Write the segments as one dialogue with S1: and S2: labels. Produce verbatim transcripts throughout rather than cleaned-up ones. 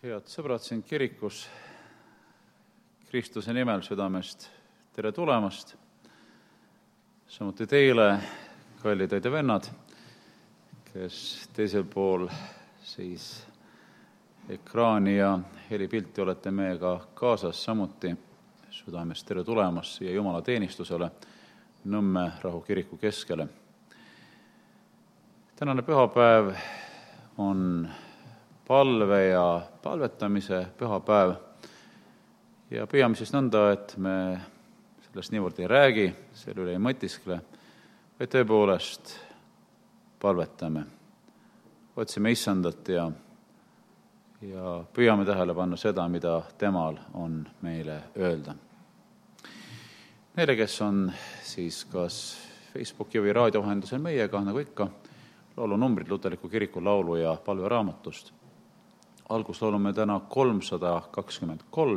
S1: Head sõbrad siin kirikus, Kristuse nimel südamest tere tulemast. Samuti teile, kallid õed ja vennad, kes teisel pool siis ekraani ja helipilti olete meiega kaasas, samuti südamest tere tulemast siia Jumala teenistusele Nõmme Rahu kiriku keskele. Tänane pühapäev on palve ja palvetamise pühapäev ja püüame siis nõnda, et me sellest niivõrd ei räägi, selle üle ei mõtiskle, vaid tõepoolest palvetame, otsime issandat ja, ja püüame tähele panna seda, mida temal on meile öelda. Neile, kes on siis kas Facebooki või raadio vahendusel meiega, nagu ikka, laulunumbrid Luterliku kiriku laulu- ja palveraamatust. Alguslaulume täna kolmsada kakskümmend kolm,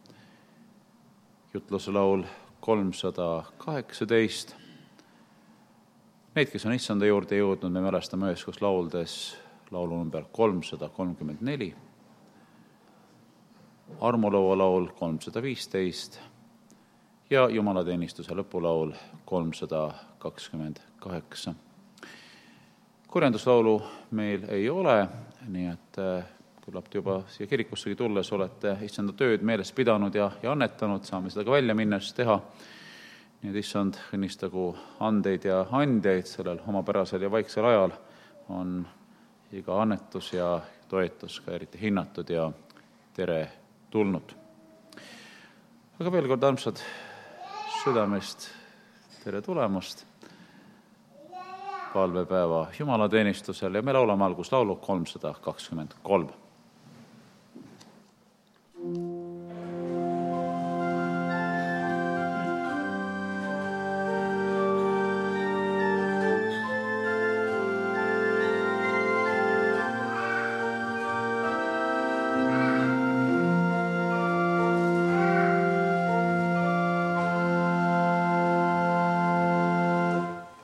S1: jutluse laul kolmsada kaheksateist. Neid, kes on issanda juurde jõudnud, me mälestame üheskoos lauldes laulu number kolmsada kolmkümmend neli, armulaua laul kolmsada viisteist ja jumalateenistuse lõpulaul kolmsada kakskümmend kaheksa. Kurjanduslaulu meil ei ole, nii et küllap juba siia kirikussegi tulles olete issanda tööd meeles pidanud ja, ja annetanud, saame seda ka välja minnes teha. Nii et issand õnnistagu andeid ja andjaid sellel omapärasel ja vaiksel ajal on iga annetus ja toetus ka eriti hinnatud ja tere tulnud. Aga veel kord armsad südamest tere tulemast palvepäeva jumalateenistusel ja me laulame algus laulu kolmsada kakskümmend kolm.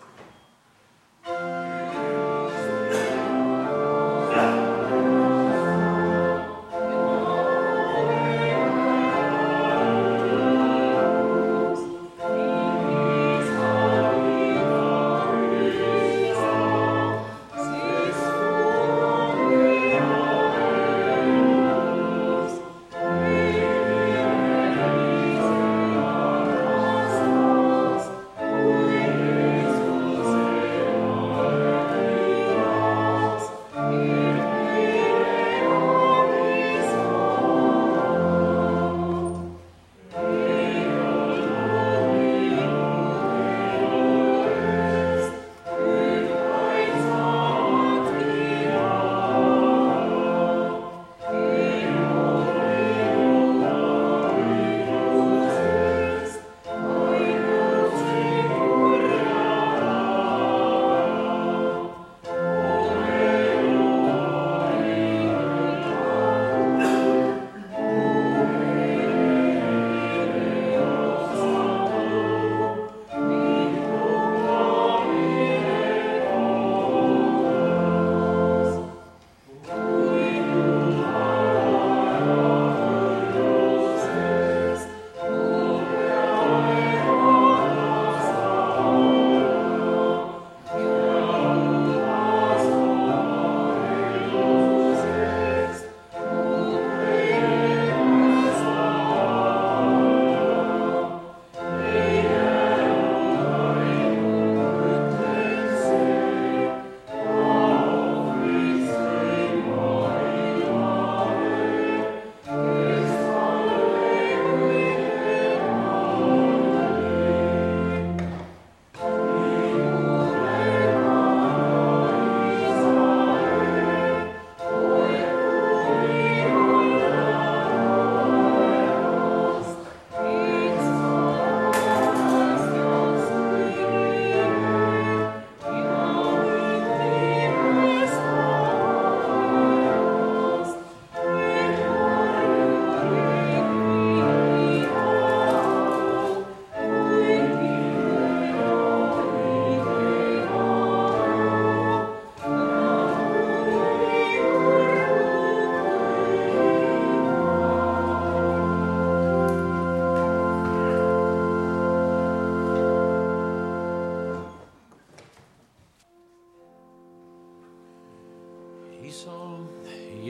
S2: Yeah.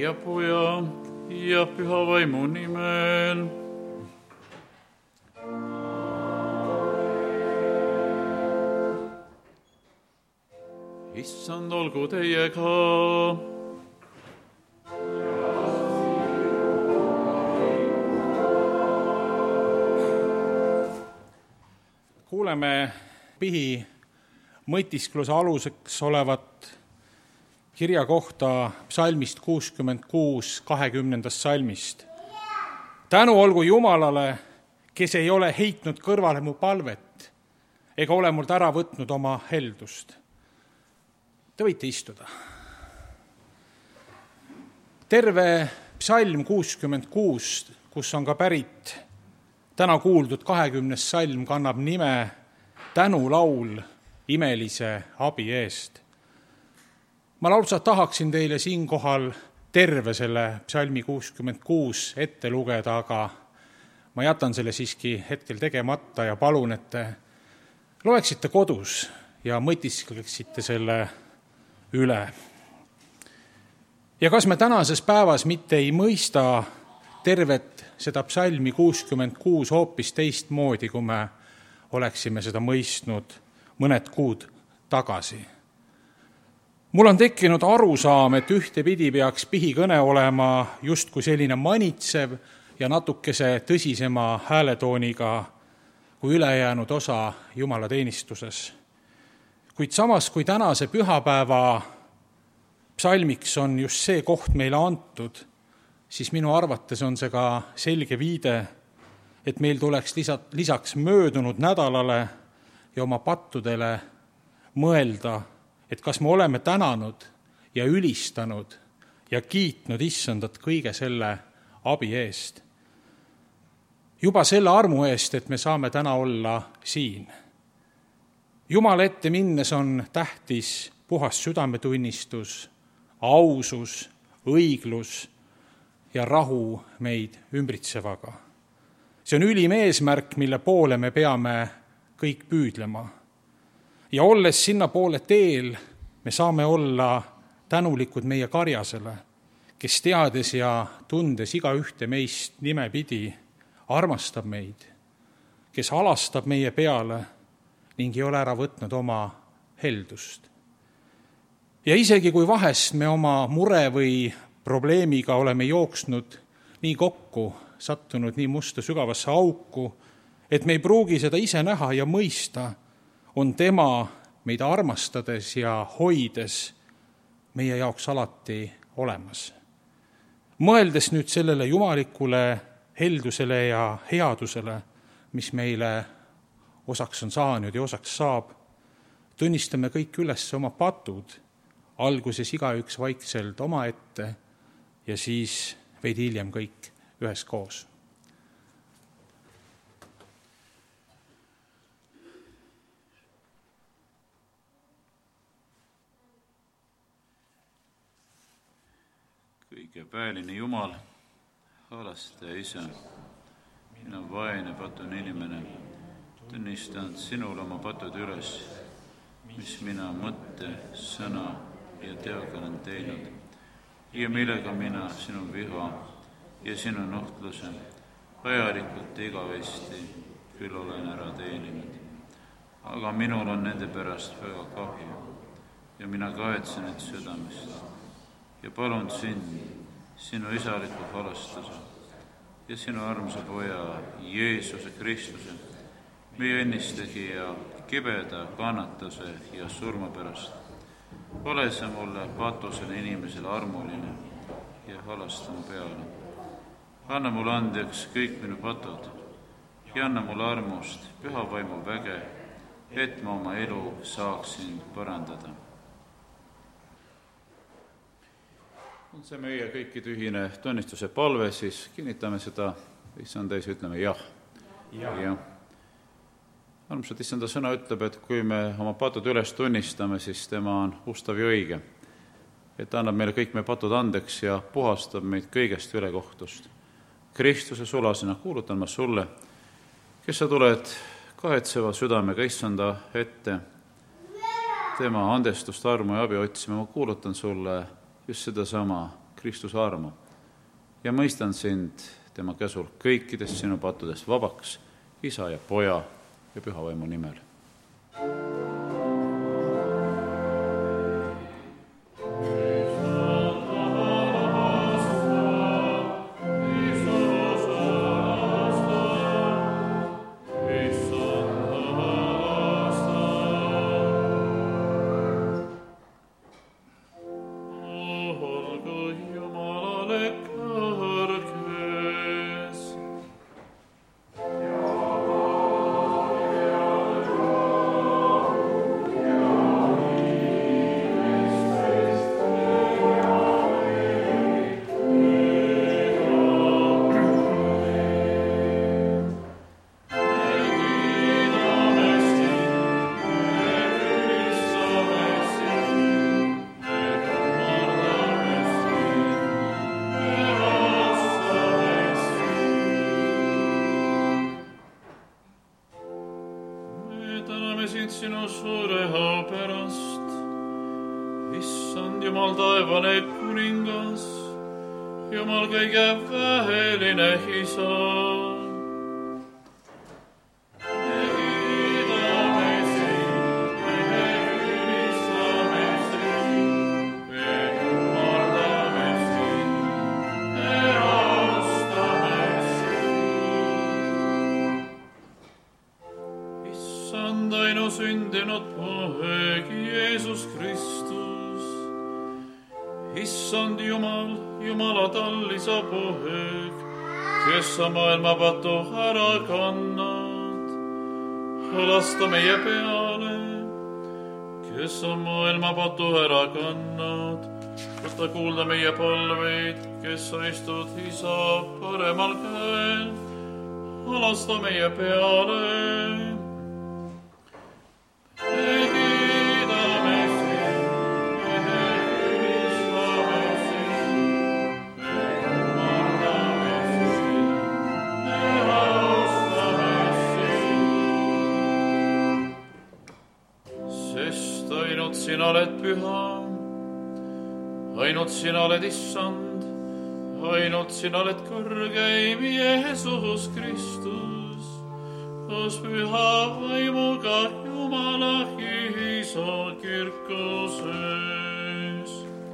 S1: ja Poja ja Püha Vaimu nimel. Issand, olgu teiega.
S2: Kuuleme pihi mõtiskluse aluseks olevat kirja kohta psalmist kuuskümmend kuus, kahekümnendast salmist. Tänu olgu Jumalale, kes ei ole heitnud kõrvale mu palvet ega ole mult ära võtnud oma heldust. Te võite istuda. Terve psalm kuuskümmend kuus, kus on ka pärit täna kuuldud kahekümnes salm, kannab nime Tänulaul imelise abi eest. Ma lausa tahaksin teile siinkohal terve selle psalmi kuuskümmend kuus ette lugeda, aga ma jätan selle siiski hetkel tegemata ja palun, et te loeksite kodus ja mõtiskleksite selle üle. Ja kas me tänases päevas mitte ei mõista tervet seda psalmi kuuskümmend kuus hoopis teistmoodi, kui me oleksime seda mõistnud mõned kuud tagasi? Mul on tekkinud arusaam, et ühtepidi peaks pihikõne olema justkui selline manitsev ja natukese tõsisema hääletooniga kui ülejäänud osa jumalateenistuses. Kuid samas, kui tänase pühapäeva psalmiks on just see koht meile antud, siis minu arvates on see ka selge viide, et meil tuleks lisaks möödunud nädalale ja oma pattudele mõelda, et kas me oleme tänanud ja ülistanud ja kiitnud Issandat kõige selle abi eest. Juba selle armu eest, et me saame täna olla siin. Jumala ette minnes on tähtis puhas südametunnistus, ausus, õiglus ja rahu meid ümbritsevaga. See on ülim eesmärk, mille poole me peame kõik püüdlema. Ja olles sinna poole teel, me saame olla tänulikud meie karjasele, kes teades ja tundes iga ühte meist nimepidi armastab meid, kes alastab meie peale ning ei ole ära võtnud oma heldust. Ja isegi kui vahest me oma mure või probleemiga oleme jooksnud nii kokku, sattunud nii musta sügavasse auku, et me ei pruugi seda ise näha ja mõista, on tema meid armastades ja hoides meie jaoks alati olemas. Mõeldes nüüd sellele jumalikule heldusele ja headusele, mis meile osaks on saanud ja osaks saab, tunnistame kõik üles oma patud, alguses igaüks vaikselt oma ette ja siis veidi hiljem kõik üheskoos.
S1: Kõige pääline Jumal, halastaja Isa, mina vaene patun inimene, tunnistan sinule oma patud üles, mis mina mõtte, sõna ja teoga olen teinud ja millega mina sinu viha ja sinu nuhtluse ajalikult igavesti küll olen ära teeninud. Aga minul on nende pärast väga kahju ja mina kahetsen need südamest ja palun sind, sinu isaliku halastuse ja sinu armsa Poja Jeesuse Kristuse, meie õnnistegija kibeda kannatuse ja surma pärast. Ole sa mulle patusele inimesele armuline ja halasta mu peale. Anna mulle andeks kõik minu patud ja anna mulle armust püha vaimu väge, et ma oma elu saaksin parandada. On see meie kõikide ühine tunnistuse palve, siis kinnitame seda, issand ees, ütleme jah. Ja. ja. Armsad, issanda sõna ütleb, et kui me oma patud üles tunnistame, siis tema on ustav ja õige. Et annab meile kõik meie patud andeks ja puhastab meid kõigest ülekohtust. Kristuse sulasena kuulutan ma sulle, kes sa tuled kahetseva südamega issanda ette, tema andestust, armu ja abi otsima, ma kuulutan sulle just sedasama Kristuse armu ja mõistan sind tema käsul kõikidest sinu pattudest vabaks, Isa ja Poja ja Püha Vaimu nimel.
S3: Sinu suure au pärast, Issand Jumal taevane kuningas, Jumal kõige väheline Isa. Me kiidame sind, me ülistame sind, me kummardame sind, me austame sind. Issand ainusündinud poeg Jeesus Kristus, Issand Jumal, Jumala tallisa poeg, kes sa maailma patu ära kannad, lasta meie peale, kes sa maailma patu ära kannad, võta kuulda meie palveid, kes sa istud Isa paremal käel, lasta meie peale. Sina oled püha, ainult sina oled Issand, ainult sina oled kõrgeim Jeesus Kristus, koos Püha Vaimuga Jumala Isa kirkuses.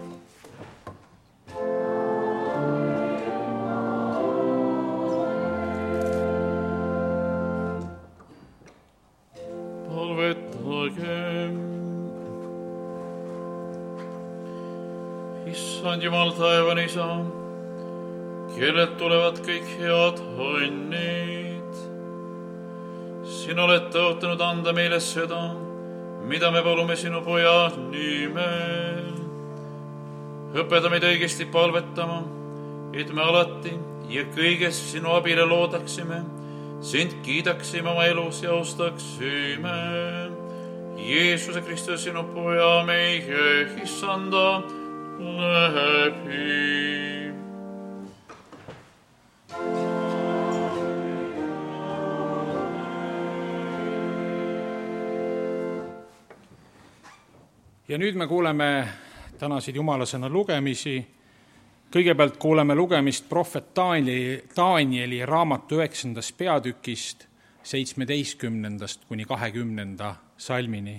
S3: Palvetagem. Issand Jumal taevan Isa, kellelt tulevad kõik head õnnid. Sina oled tõotanud anda meile seda, mida me palume sinu Poja nimel. Õpeta meid õigesti palvetama, et me alati ja kõiges sinu abile loodaksime, sind kiidaksime oma elus ja austaksime. Jeesuse Kristus, sinu Poja, meie Issanda läbi.
S2: Ja nüüd me kuuleme tänaseid jumalasõna lugemisi. Kõigepealt kuuleme lugemist prohvet Danieli raamatu üheksandast peatükist seitsmeteistkümnendast kuni kahekümnenda salmini.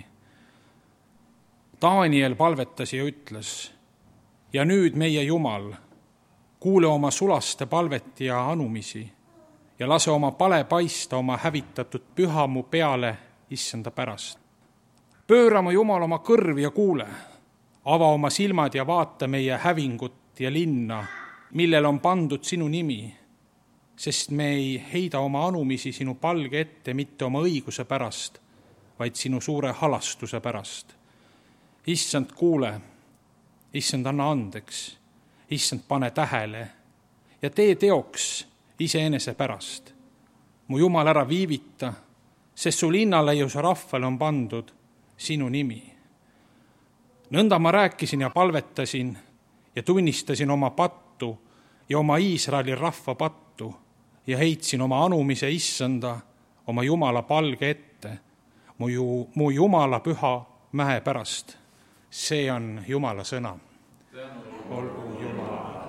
S2: Daniel palvetas ja ütles: ja nüüd meie Jumal, kuule oma sulaste palvet ja anumisi ja lase oma pale paista oma hävitatud pühamu peale Issanda pärast. Pööra mu Jumal oma kõrv ja kuule, ava oma silmad ja vaata meie hävingut ja linna, millel on pandud sinu nimi, sest me ei heida oma anumisi sinu palge ette mitte oma õiguse pärast, vaid sinu suure halastuse pärast. Issand, kuule, Issand, anna andeks, Issand, pane tähele ja tee teoks iseenese pärast. Mu Jumal, ära viivita, sest su linnaleiuse rahvale on pandud sinu nimi. Nõnda ma rääkisin ja palvetasin ja tunnistasin oma pattu ja oma Iisraeli rahva pattu ja heitsin oma anumise Issanda, oma Jumala palge ette, mu, ju, mu Jumala püha mäe pärast. See on Jumala sõna. Olgu Jumala.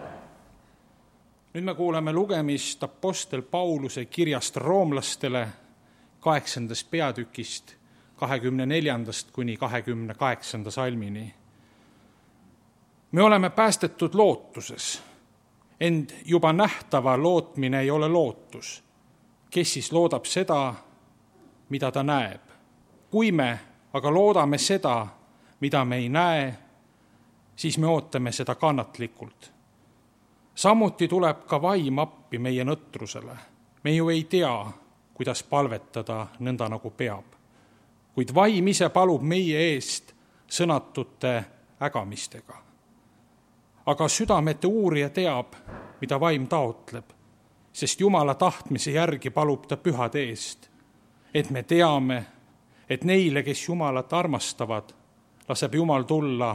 S2: nüüd me kuuleme lugemist apostel Pauluse kirjast roomlastele kaheksandast peatükist kahekümne neljandast kuni kahekümne kaheksanda salmini. Me oleme päästetud lootuses, ent juba nähtava lootmine ei ole lootus. Kes siis loodab seda, mida ta näeb? Kui me aga loodame seda, mida me ei näe, siis me ootame seda kannatlikult. Samuti tuleb ka vaim appi meie nõtrusele. Me ju ei tea, kuidas palvetada nõnda nagu peab. Kuid vaim ise palub meie eest sõnatute ägamistega. Aga südamete uurija teab, mida vaim taotleb, sest Jumala tahtmise järgi palub ta pühade eest, et me teame, et neile, kes Jumalat armastavad, laseb Jumal tulla,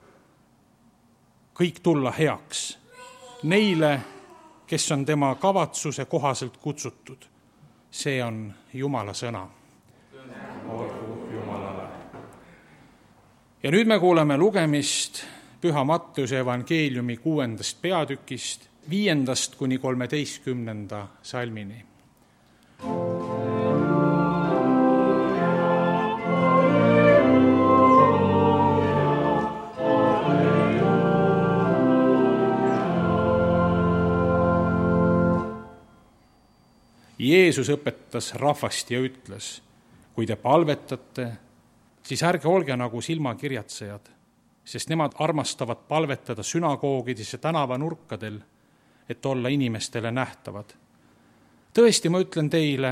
S2: kõik tulla heaks. Neile, kes on tema kavatsuse kohaselt kutsutud. See on Jumala sõna. Olgu Jumalale. Ja nüüd me kuuleme lugemist Püha Matteuse evangeeliumi kuuendast peatükist, viiendast kuni kolmeteistkümnenda salmini. Jeesus õpetas rahvast ja ütles, kui te palvetate, siis ärge olge nagu silmakirjatsejad, sest nemad armastavad palvetada sünagoogides ja tänavanurkadel, et olla inimestele nähtavad. Tõesti, ma ütlen teile,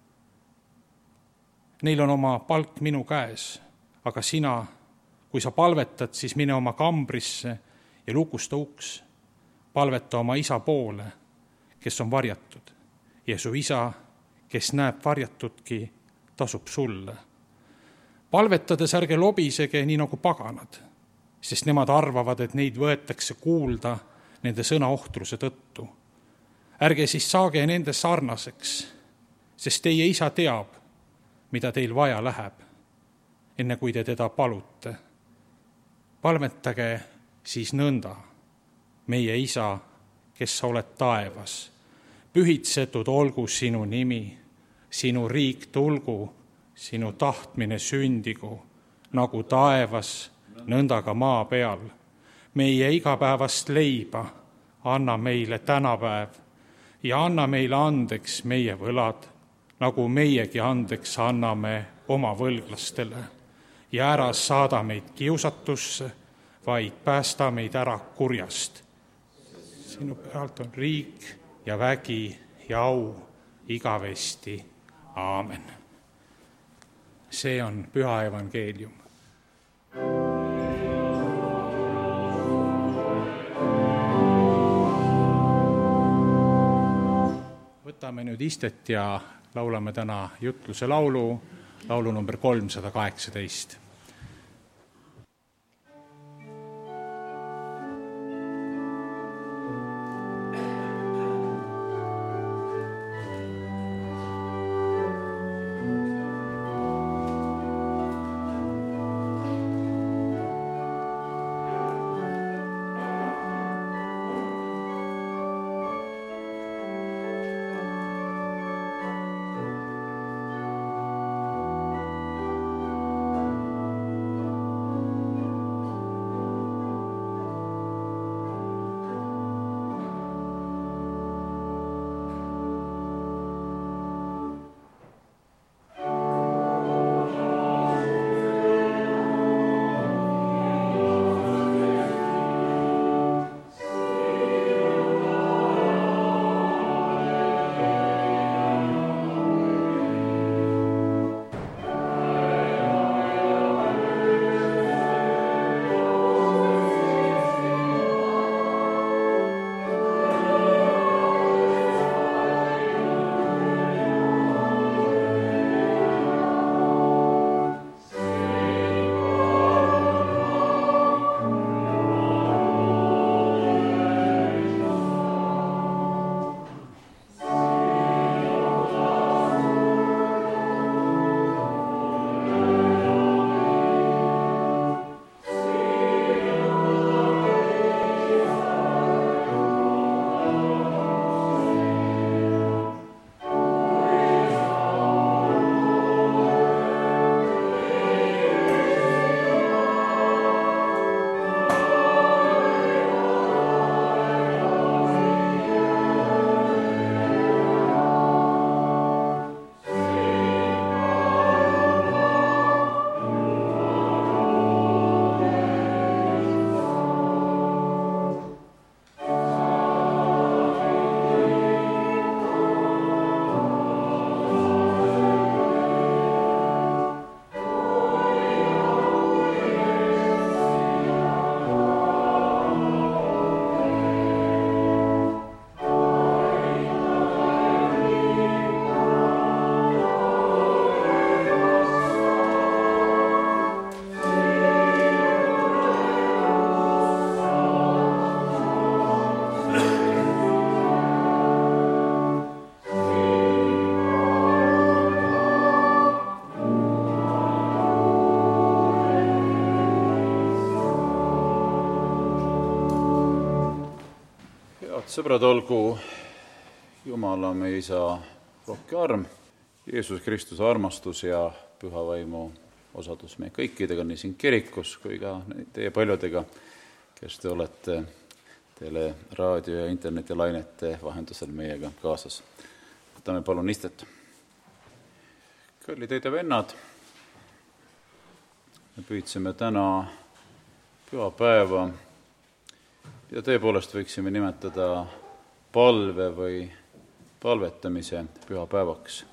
S2: neil on oma palk minu käes, aga sina, kui sa palvetad, siis mine oma kambrisse ja lukusta uks. Palveta oma isa poole, kes on varjatud. Ja su isa, kes näeb varjatudki, tasub sulle. Palvetades ärge lobisege nii nagu paganad, sest nemad arvavad, et neid võetakse kuulda nende sõnaohtruse tõttu. Ärge siis saage nende sarnaseks, sest teie isa teab, mida teil vaja läheb, enne kui te teda palute. Palvetage siis nõnda, meie isa, kes sa oled taevas. Pühitsetud olgu sinu nimi, sinu riik tulgu, sinu tahtmine sündigu, nagu taevas, nõnda ka maa peal. Meie igapäevast leiba anna meile tänapäev ja anna meile andeks meie võlad, nagu meiegi andeks anname oma võlglastele. Ja ära saada meid kiusatusse, vaid päästa meid ära kurjast. Sinu pealt on riik ja vägi ja au igavesti. Aamen. See on püha evangeelium. Võtame nüüd istet ja laulame täna jutluse laulu, laulu number kolmsada kaheksateist.
S1: sõbrad, olgu Jumala meie Isa rohke arm, Jeesus Kristuse armastus ja püha vaimu osadus meie kõikidega, nii siin kirikus kui ka teie paljudega, kes te olete tele, raadio ja internetilainete vahendusel meiega kaasas. Võtame palun istet. Kallid õed ja vennad, me püüdsime täna pühapäeva ja tõepoolest võiksime nimetada palve või palvetamise pühapäevaks.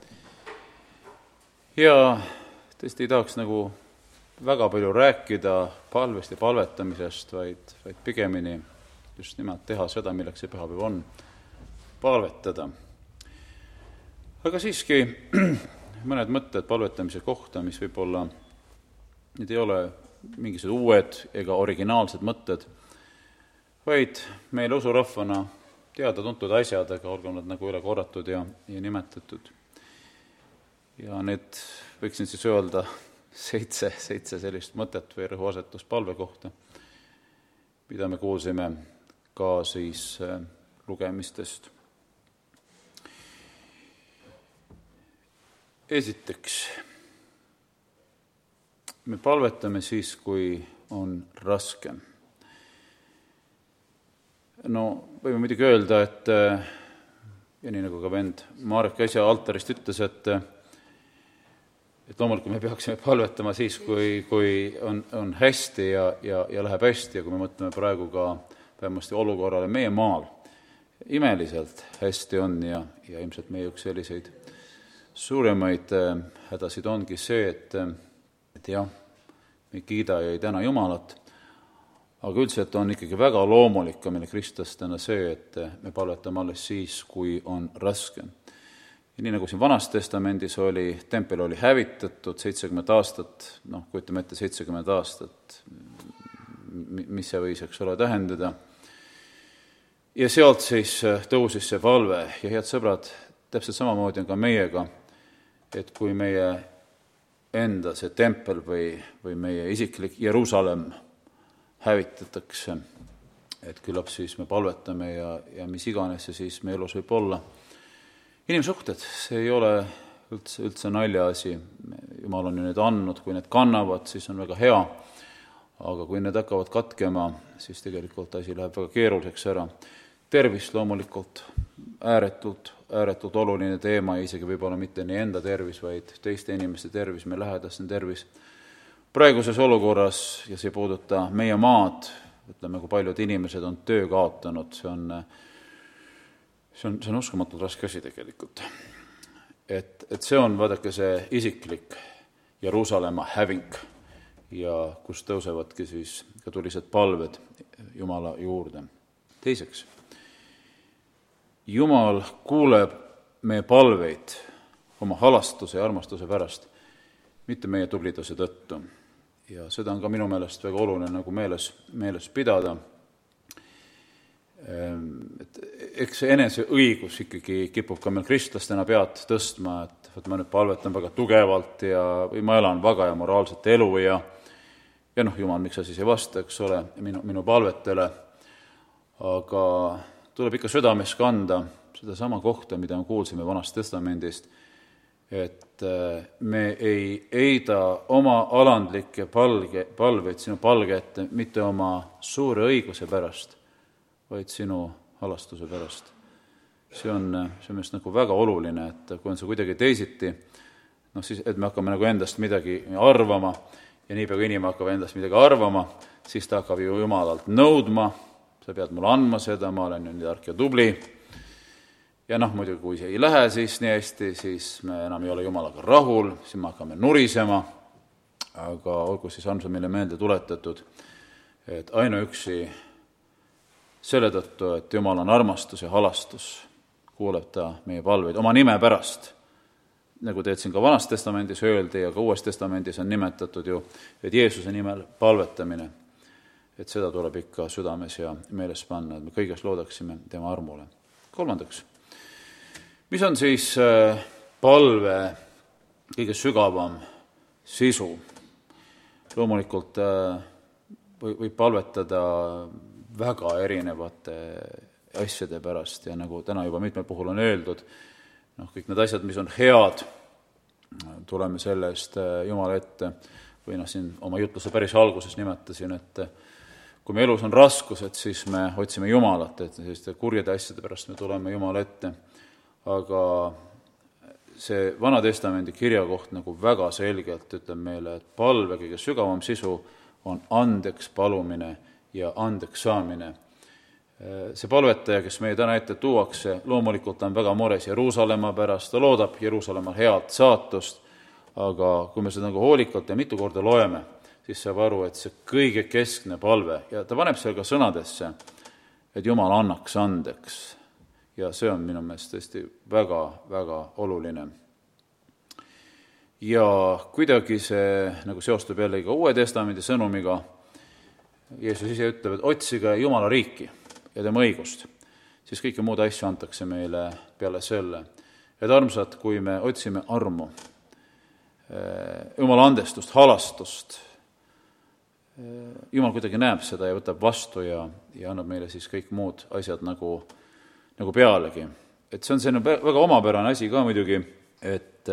S1: Ja tõesti ei tahaks nagu väga palju rääkida palvest ja palvetamisest, vaid, vaid pigemini just nimelt teha seda, milleks see pühapäev on, palvetada. Aga siiski mõned mõtted palvetamise kohta, mis võib-olla need ei ole mingisugused uued ega originaalsed mõtted, vaid meile usurahvana teada-tuntud asjad, aga olgu nad nagu üle korratud ja, ja nimetatud. Ja need võiksin siis öelda seitse, seitse sellist mõtet või rõhuasetus palve kohta, mida me kuulsime ka siis lugemistest. Esiteks, me palvetame siis, kui on raske. No võime muidugi öelda, et ja nii nagu ka vend Marek äsja altarist ütles, et et loomulikult me peaksime palvetama siis, kui, kui on, on hästi ja, ja, ja läheb hästi, ja kui me mõtleme praegu ka vähemasti olukorrale meie maal, imeliselt hästi on ja, ja ilmselt meie üks selliseid suuremaid hädasid ongi see, et, et jah, me ei kiida ja ei täna Jumalat, aga üldiselt on ikkagi väga loomulik ka meile kristlastena see, et me palvetame alles siis, kui on raske. Ja nii nagu siin Vanas Testamendis oli, tempel oli hävitatud seitsekümmend aastat, noh, kujutame ette seitsekümmend aastat, mis see võis, eks ole, tähendada. Ja sealt siis tõusis see palve ja head sõbrad, täpselt samamoodi on ka meiega, et kui meie enda see tempel või, või meie isiklik Jeruusalemm hävitatakse, et küllap siis me palvetame ja, ja mis iganes see siis meie elus võib olla. Inimsuhted, see ei ole üldse, üldse naljaasi. Jumal on ju need andnud, kui need kannavad, siis on väga hea, aga kui need hakkavad katkema, siis tegelikult asi läheb väga keeruliseks ära. Tervis loomulikult ääretult, ääretult oluline teema ja isegi võib-olla mitte nii enda tervis, vaid teiste inimeste tervis, meie lähedaste tervis. Praeguses olukorras, ja see puuduta meie maad, ütleme, kui paljud inimesed on töö kaotanud, see on, see on, see on uskumatult raske asi tegelikult. Et, et see on, vaadake, see isiklik Jeruusalemma häving ja kus tõusevadki siis ka tulised palved Jumala juurde. Teiseks, Jumal kuuleb meie palveid oma halastuse ja armastuse pärast, mitte meie tubliduse tõttu. Ja seda on ka minu meelest väga oluline nagu meeles, meeles pidada. Et eks see enese õigus ikkagi kipub ka meil kristlastena pead tõstma, et, et ma nüüd palvetan väga tugevalt ja, või ma elan väga ja moraalset elu ja, ja noh, Jumal, miks sa siis ei vasta, eks ole, minu, minu palvetele. Aga tuleb ikka südames kanda seda sama kohta, mida me kuulsime Vanast Testamendist, et me ei eida oma alandlikke palge, palveid sinu palge ette mitte oma suure õiguse pärast, vaid sinu halastuse pärast. See on, see on just nagu väga oluline, et kui on see kuidagi teisiti, noh siis, et me hakkame nagu endast midagi arvama ja niipea kui inimene hakkab endast midagi arvama, siis ta hakkab ju Jumalalt nõudma, sa pead mulle andma seda, ma olen ju nii tark ja tubli. Ja noh, muidugi kui see ei lähe siis nii hästi, siis me enam ei ole Jumalaga rahul, siis me hakkame nurisema, aga olgu siis armsa meile meelde tuletatud, et ainuüksi selle tõttu, et Jumal on armastus ja halastus, kuuleb ta meie palveid oma nime pärast. Nagu teed siin ka Vanas Testamendis öeldi ja ka Uues Testamendis on nimetatud ju, et Jeesuse nimel palvetamine, et seda tuleb ikka südames ja meeles panna, et me kõiges loodaksime tema armule. Kolmandaks, mis on siis palve kõige sügavam sisu? Loomulikult võib palvetada väga erinevate asjade pärast ja nagu täna juba mitmel puhul on öeldud, noh, kõik need asjad, mis on head, tuleme selle eest Jumala ette või noh, siin oma jutluse päris alguses nimetasin, et kui me elus on raskused, siis me otsime Jumalat, et selliste kurjade asjade pärast me tuleme Jumala ette, aga see Vana Testamendi kirjakoht nagu väga selgelt ütleb meile, et palve kõige sügavam sisu on andeks palumine ja andeks saamine. See palvetaja, kes meie täna ette tuuakse, loomulikult on väga mures Jeruusalemma pärast, ta loodab Jeruusalemmal head saatust, aga kui me seda nagu hoolikalt ja mitu korda loeme, siis saab aru, et see kõige keskne palve, ja ta paneb seal ka sõnadesse, et Jumal annaks andeks. Ja see on minu meelest tõesti väga, väga oluline. Ja kuidagi see nagu seostub jälle ka Uue Testamendi sõnumiga. Jeesus ise ütleb, et otsige Jumala riiki ja tema õigust, siis kõike muud asju antakse meile peale selle. Et armsad, kui me otsime armu, Jumala andestust, halastust, Jumal kuidagi näeb seda ja võtab vastu ja, ja annab meile siis kõik muud asjad nagu nagu pealegi. Et see on selline väga omapärane asi ka muidugi, et,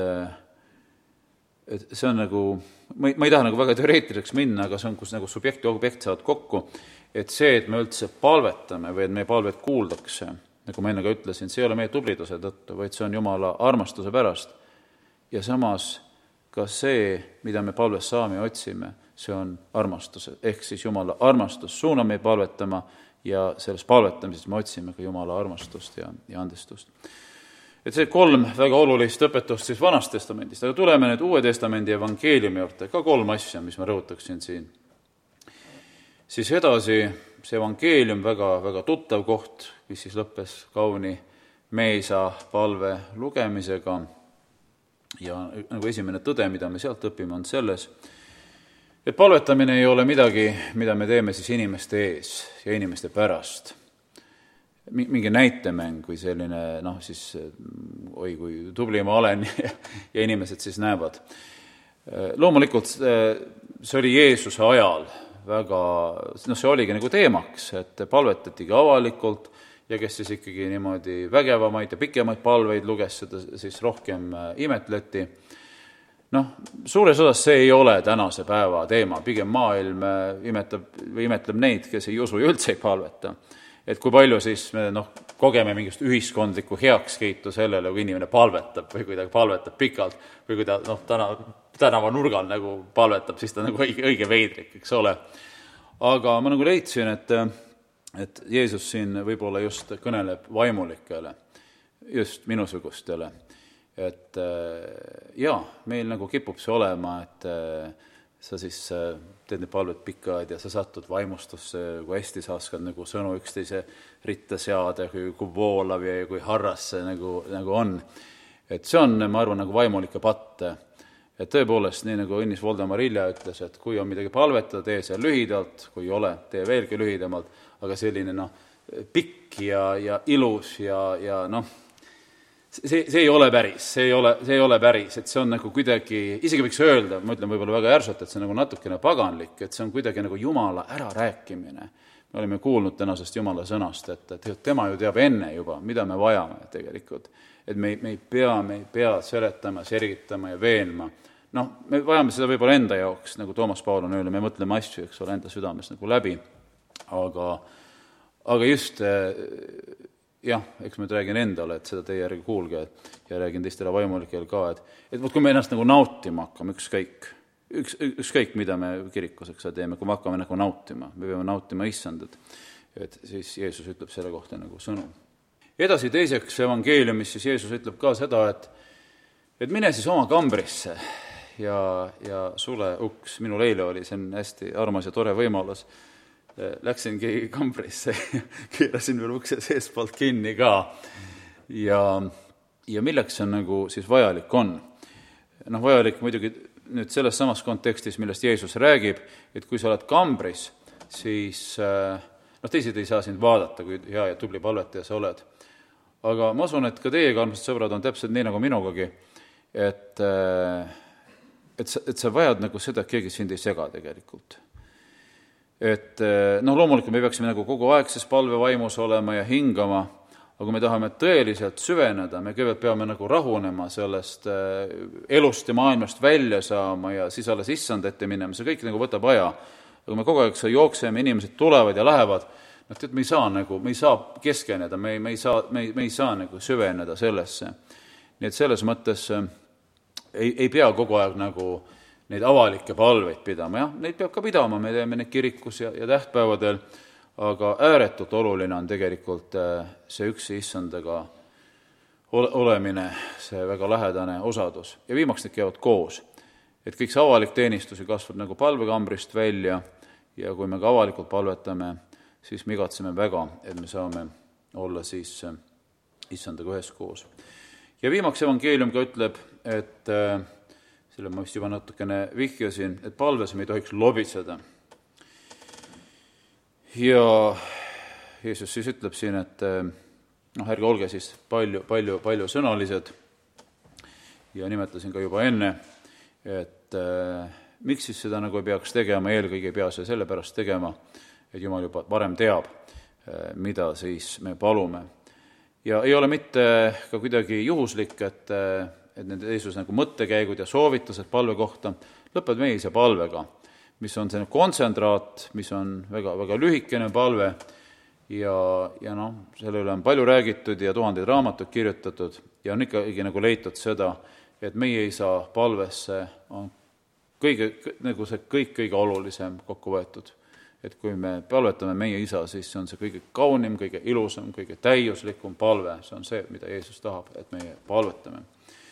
S1: et see on nagu, ma ei, ma ei taha nagu väga teoreetiliseks minna, aga see on, kus nagu subjekt ja objekt saavad kokku, et see, et me üldse palvetame või et meie palvet kuuldakse, nagu ma enne ka ütlesin, see ei ole meie tubliduse tõttu, vaid see on Jumala armastuse pärast. Ja samas ka see, mida me palves saame ja otsime, see on armastuse, ehk siis Jumala armastus suunab meie palvetama ja selles palvetamises me otsime ka Jumala armastust ja, ja andestust. Et see kolm väga olulist õpetust siis Vanast Testamendist, aga tuleme nüüd Uue Testamendi evangeeliumi juurde, ka kolm asja, mis ma rõhutaksin siin. Siis edasi see evangeelium, väga, väga tuttav koht, mis siis lõppes kauni meisa palve lugemisega ja nagu esimene tõde, mida me sealt õpime, on selles, et palvetamine ei ole midagi, mida me teeme siis inimeste ees ja inimeste pärast. Mingi näitemäng või selline, noh siis, oi kui tubli ma olen ja inimesed siis näevad. Loomulikult see oli Jeesuse ajal väga, noh see oligi nagu teemaks, et palvetatigi avalikult ja kes siis ikkagi niimoodi vägevamaid ja pikemaid palveid luges, seda siis rohkem imetleti. Noh, suures osas see ei ole tänase päeva teema, pigem maailm imetab, või imetleb neid, kes ei usu ja üldse ei palveta. Et kui palju siis me noh, kogeme mingist ühiskondlikku heakskiitu sellele, kui inimene palvetab või kui ta palvetab pikalt või kui ta noh, täna, tänava nurgal nagu palvetab, siis ta nagu õige, õige veidrik, eks ole. Aga ma nagu leidsin, et, et Jeesus siin võib-olla just kõneleb vaimulikele, just minusugustele. Et jaa, meil nagu kipub see olema, et sa siis teed need palved pikad ja sa satud vaimustusse, kui hästi sa oskad nagu sõnu üksteise ritta seada, kui, kui voolav ja kui harras see nagu, nagu on. Et see on, ma arvan, nagu vaimulike patt. Et tõepoolest, nii nagu Õnnis Volda-Marilla ütles, et kui on midagi palvetada, tee see lühidalt, kui ei ole, tee veelgi lühidamalt, aga selline noh, pikk ja, ja ilus ja, ja noh, See, see ei ole päris, see ei ole, see ei ole päris, et see on nagu kuidagi, isegi võiks öelda, ma ütlen võib-olla väga järsult, et see on nagu natukene paganlik, et see on kuidagi nagu Jumala ärarääkimine. Me oleme kuulnud tänasest Jumala sõnast, et, et tema ju teab enne juba, mida me vajame tegelikult. Et me, me ei pea, me ei pea seletama, sergitama ja veenma. Noh, me vajame seda võib-olla enda jaoks, nagu Toomas Paul on öelnud, me mõtleme asju, eks ole, enda südames nagu läbi, aga, aga just jah, eks ma räägin endale, et seda teie järgi kuulge ja räägin teistele vaimulikel ka, et, et võt, kui me ennast nagu nautima hakkame, ükskõik, üks, ükskõik, mida me kirikuseks teeme, kui me hakkame nagu nautima, me peame nautima issandat, et siis Jeesus ütleb selle kohta nagu sõnu. Edasi teiseks evangeeliumis siis Jeesus ütleb ka seda, et, et mine siis oma kambrisse ja, ja sule uks, minul eile oli, see on hästi armas ja tore võimalus, läksingi kambrisse, keerasin veel ukse seespalt kinni ka ja, ja milleks see nagu siis vajalik on. Noh, vajalik muidugi nüüd selles samas kontekstis, millest Jeesus räägib, et kui sa oled kambris, siis noh, teised ei saa sind vaadata, kui hea ja tubli palvetaja sa oled. Aga ma usun, et ka teiega, armsad sõbrad, on täpselt nii nagu minugagi, et, et, sa, et sa vajad nagu seda, et keegi sind ei sega tegelikult. et noh, loomulikult me peaksime nagu kogu aeg ses palvevaimus olema ja hingama, aga kui me tahame tõeliselt süveneda, me kõigepealt peame nagu rahunema sellest elust ja maailmast välja saama ja siis alles issand ette minema, see kõik nagu võtab aja. Aga kui me kogu aeg jookseme, inimesed tulevad ja lähevad, noh, tead, me ei saa nagu, me ei saa keskeneda, me ei, me ei saa, me ei, me ei saa nagu süveneda sellesse. Nii et selles mõttes ei, ei pea kogu aeg nagu neid avalikke palveid pidama, jah, neid peab ka pidama, me teeme neid kirikus ja, ja tähtpäevadel, aga ääretult oluline on tegelikult see üks issandaga olemine, see väga lähedane osadus. Ja viimaks need käivad koos, et kõik see avalik teenistus kasvab nagu palvekambrist välja ja kui me ka avalikult palvetame, siis me igatseme väga, et me saame olla siis issandaga ühes koos. Ja viimaks evangeelium ka ütleb, et selle ma vist juba natukene vihjasin, et palves me ei tohiks lobitseda. Ja Jeesus siis ütleb siin, et noh, ärge olge siis palju, palju, palju sõnalised ja nimetasin ka juba enne, et äh, miks siis seda nagu ei peaks tegema, eelkõige ei pea see sellepärast tegema, et Jumal juba varem teab, äh, mida siis me palume. Ja ei ole mitte ka kuidagi juhuslik, et, et need Jeesus nagu mõttekäigud ja soovitused palve kohta lõpeb meise palvega, mis on selline kontsentraat, mis on väga, väga lühikene palve ja, ja noh, selle üle on palju räägitud ja tuhandeid raamatud kirjutatud ja on ikkagi nagu leitud seda, et meie isa palvesse on kõige, nagu see kõik kõige olulisem kokku võetud. Et kui me palvetame meie isa, siis on see kõige kaunim, kõige ilusam, kõige täiuslikum palve. See on see, mida Jeesus tahab, et meie palvetame.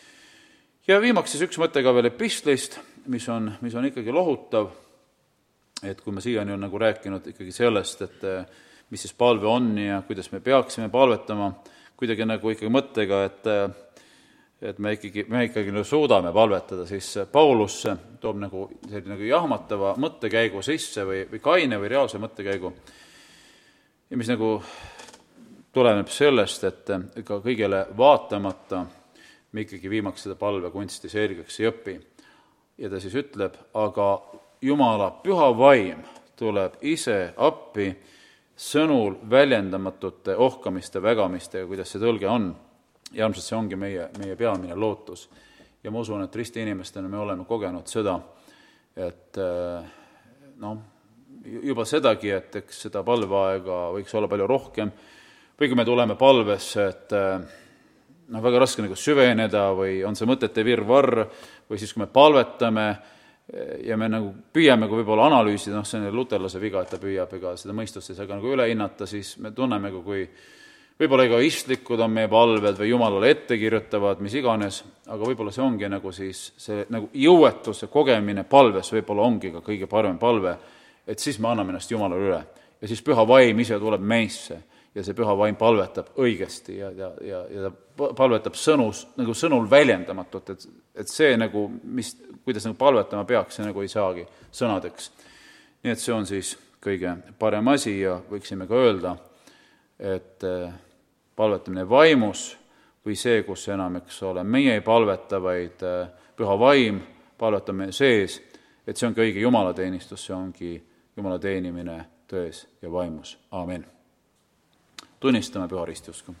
S1: Ja viimaks siis üks mõte ka veel epistlist, mis on, mis on ikkagi lohutav, et kui me siiani on nagu rääkinud ikkagi sellest, et mis siis palve on ja kuidas me peaksime palvetama, kuidagi nagu ikkagi mõttega, et, et me ikkagi, me ikkagi nagu suudame palvetada, siis Paulus toob nagu, nagu jahmatava mõttekäigu sisse või, või kaine või reaalse mõttekäigu, ja mis nagu tuleneb sellest, et ka kõigele vaatamata me ikkagi viimaks seda palvekunsti selgeks ei õpi. Ja ta siis ütleb, aga Jumala püha vaim tuleb ise appi sõnul väljendamatute ohkamiste, vägamistega, kuidas see tõlge on. Ja ilmselt see ongi meie, meie peamine lootus. Ja ma usun, et risti inimestena me oleme kogenud seda, et noh, juba sedagi, et eks seda palveaega võiks olla palju rohkem, või kui me tuleme palvesse, et noh, väga raske nagu süveneda või on see mõtete virvarr, või siis kui me palvetame, ja me nagu püüame kui võib-olla analüüsida, noh, see on luterlase viga, et ta püüab, ega seda mõistust ei saa ka nagu üle hinnata, siis me tunneme, kui võib-olla egoistlikud on meie palved või Jumalale ette kirjutavad, mis iganes, aga võib-olla see ongi nagu siis see nagu jõuetuse kogemine palves võib-olla ongi ka kõige parem palve, et siis me anname ennast Jumalale üle. Ja siis püha vaim ise tuleb meisse ja see püha vaim palvetab õigesti ja, ja, ja, ja ta palvetab sõnus, nagu sõnul väljendamatut, et, et see nagu, mis, kuidas nagu palvetama peaks, see nagu ei saagi sõnadeks. Nii et see on siis kõige parem asi ja võiksime ka öelda, et palvetamine vaimus või see, kus enam, eks ole, meie ei palveta, vaid püha vaim palvetamine sees, et see on kõige Jumala teenistus, see ongi Jumala teenimine tões ja vaimus. Aamen. Tunnistame püha ristiusku.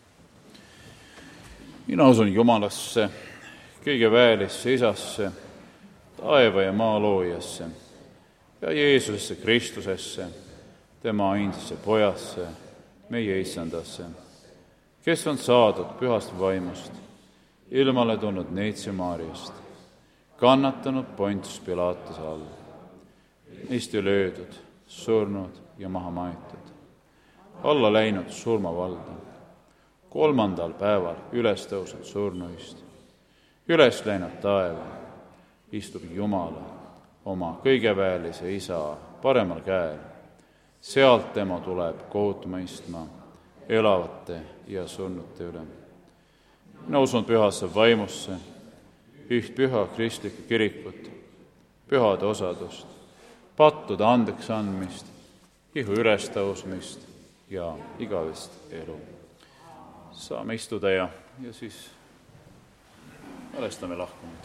S1: Mina usun Jumalasse, kõige väelisse isasse, taeva ja maa loojasse ja Jeesusesse Kristusesse, tema ainsasse pojasse, meie issandasse, kes on saadud pühast vaimust, ilmale tulnud Neitsi Maariast, kannatanud Pontius Pilatuse all, neist löödud, surnud ja maha maetud, alla läinud surmavalda, kolmandal päeval üles tõusnud surnuist, üles läinud taeva, istub Jumala oma kõigeväelise isa paremal käel, sealt tema tuleb kohut mõistma elavate ja surnute üle. Mina usun pühasse vaimusse, üht püha kristlikku kirikut, pühade osadust, pattude andeks andmist, ihu ülestõusmist ja igavest elu. Saame istuda ja, ja siis mälestame lahkunud.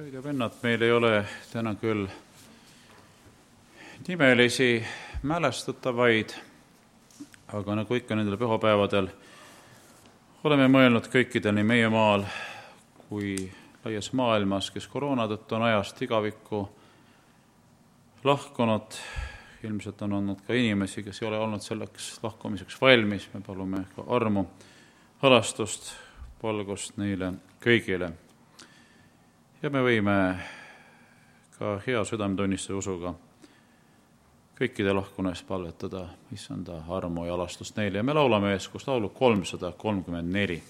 S1: õed ja vennad, meil ei ole täna küll nimelisi mälestatavaid, aga nagu ikka nendel pühapäevadel oleme mõelnud kõikidel nii meie maal kui laias maailmas, kes koroona tõttu on ajast igavikku lahkunud. Ilmselt on olnud ka inimesi, kes ei ole olnud selleks lahkumiseks valmis. Me palume ka armu, halastust, valgust neile kõigile. Ja me võime ka hea südametunnistuse usuga kõikide lahkunu eest palvetada issanda armu ja halastust neile. Ja me laulame eeskust laulu kolmsada kolmkümmend neli.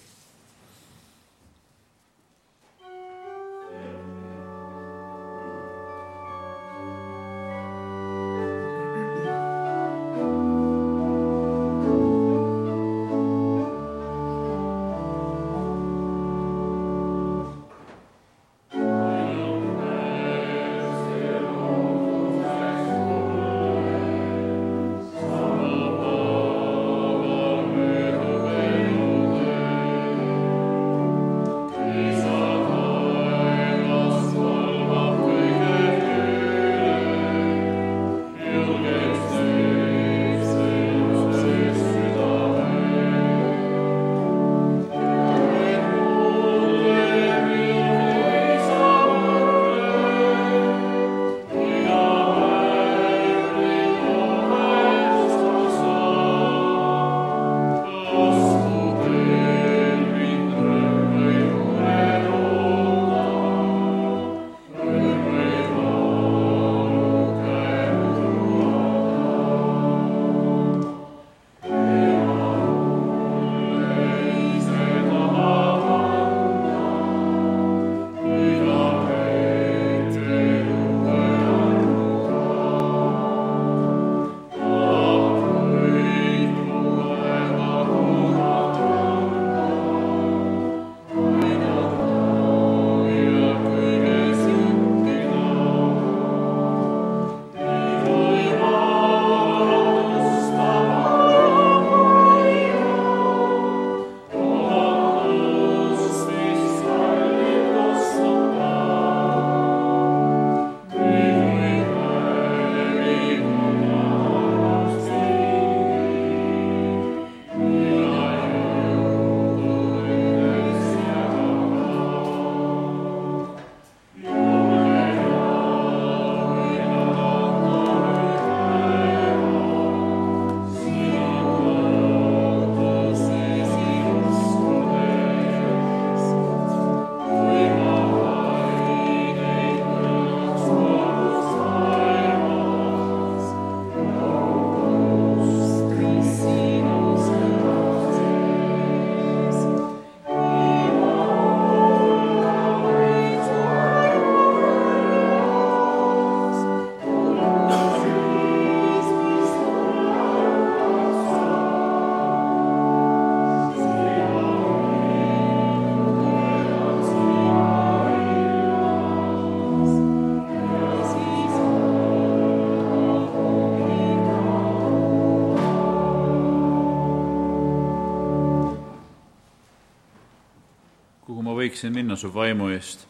S1: Võiksin minna su vaimu eest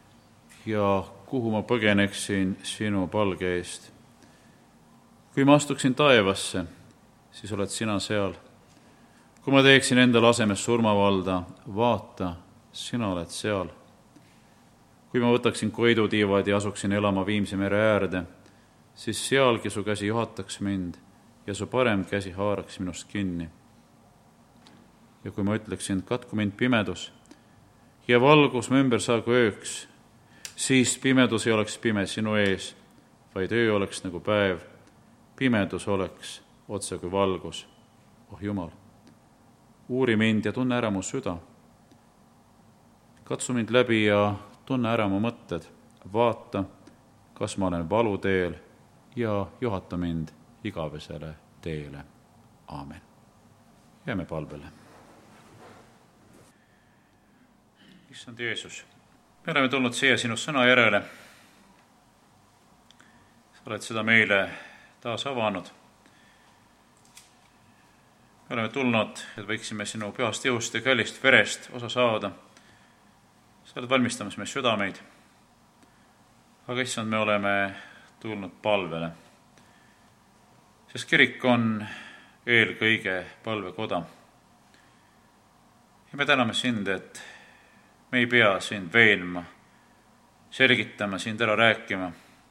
S1: ja kuhu ma põgeneksin sinu palge eest. Kui ma astuksin taevasse, siis oled sina seal. Kui ma teeksin endale asemes surmavalda, vaata, sina oled seal. Kui ma võtaksin koidutiivad ja asuksin elama Viimsi mere äärde, siis sealgi su käsi juhataks mind ja su parem käsi haaraks minust kinni. Ja kui ma ütleksin, katku mind pimedus, ja valgus mu ümber saagu ööks, siis pimedus ei oleks pime sinu ees, vaid öö oleks nagu päev. Pimedus oleks otse kui valgus. Oh Jumal, uuri mind ja tunne ära mu süda. Katsu mind läbi ja tunne ära mu mõtted. Vaata, kas ma olen valuteel ja juhata mind igavesele teele. Aamen. Jääme palvele. Issand Jeesus, me oleme tulnud siia sinu sõna järele. Sa oled seda meile taas avanud. Me oleme tulnud, et võiksime sinu pühast jõust ja kallist verest osa saada. Sa oled valmistamas meie südameid. aga issand, me oleme tulnud palvele, sest kirik on eelkõige palvekoda. Ja me täname sind, et me ei pea sind veenma, selgitama, sind ära rääkima,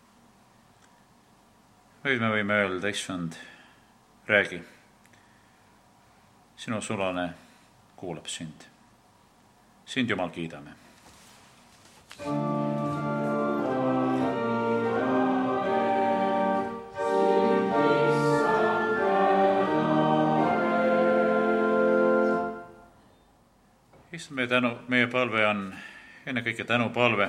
S1: vaid me võime öelda, issand, räägi. Sinu sulane kuulab sind. Sind, Jumal, kiidame. Issand, meie tänu, meie palve on ennekõike tänupalve,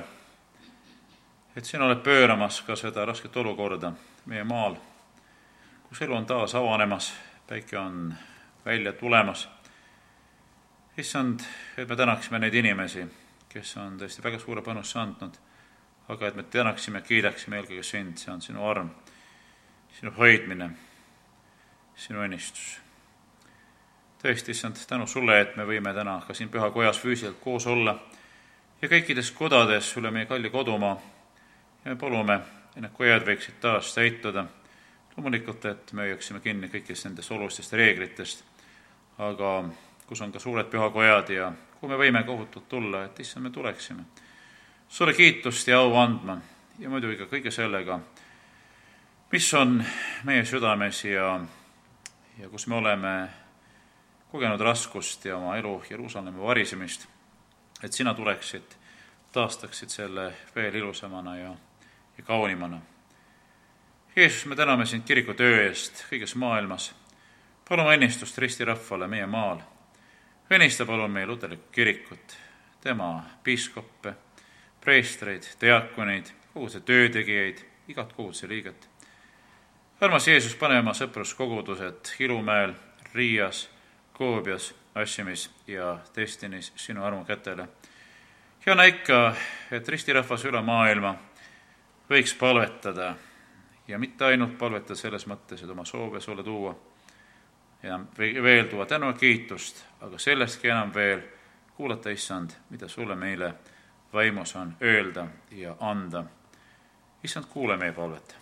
S1: et sina oled pööramas ka seda rasket olukorda meie maal, kus elu on taas avanemas, päike on välja tulemas. Issand, et me tänaksime neid inimesi, kes on tõesti väga suure panusse andnud, aga et me tänaksime, kiidaksime eelkõige sind, see on sinu arm, sinu hoidmine, sinu õnnistus. Tõesti, issand, tänu sulle, et me võime täna ka siin pühakojas füüsiliselt koos olla ja kõikides kodades üle meie kalli kodumaa ja me palume, et need kojad võiksid taas täituda. Loomulikult, et me hoiaksime kinni kõikidest nendest olulistest reeglitest, aga kus on ka suured pühakojad ja kuhu me võime kohutult tulla, et issand, me tuleksime sulle kiitust ja au andma ja muidugi ka kõige sellega, mis on meie südames ja, ja kus me oleme kogenud raskust ja oma elu Jeruusalemma varisemist, et sina tuleksid, taastaksid selle veel ilusamana ja, ja kaunimana. Jeesus, me täname sind kiriku töö eest kõiges maailmas. Palume õnnistust ristirahvale meie maal. Õnnista palun meie luterlikku kirikut, tema piiskoppe, preestreid, diakoneid, koguduse töötegijaid, igat koguduse liiget. Armas Jeesus, pane oma sõpruskogudused Hilumäel, Riias, Koobias, Assimis ja Destinis sinu armu kätele. Ja anna ikka, et ristirahvas üle maailma võiks palvetada ja mitte ainult palvetada selles mõttes, et oma soove sulle tuua ja veel tuua tänu ja kiitust, aga sellestki enam veel kuulata, issand, mida sulle meile vaimus on öelda ja anda. Issand, kuule meie palvet.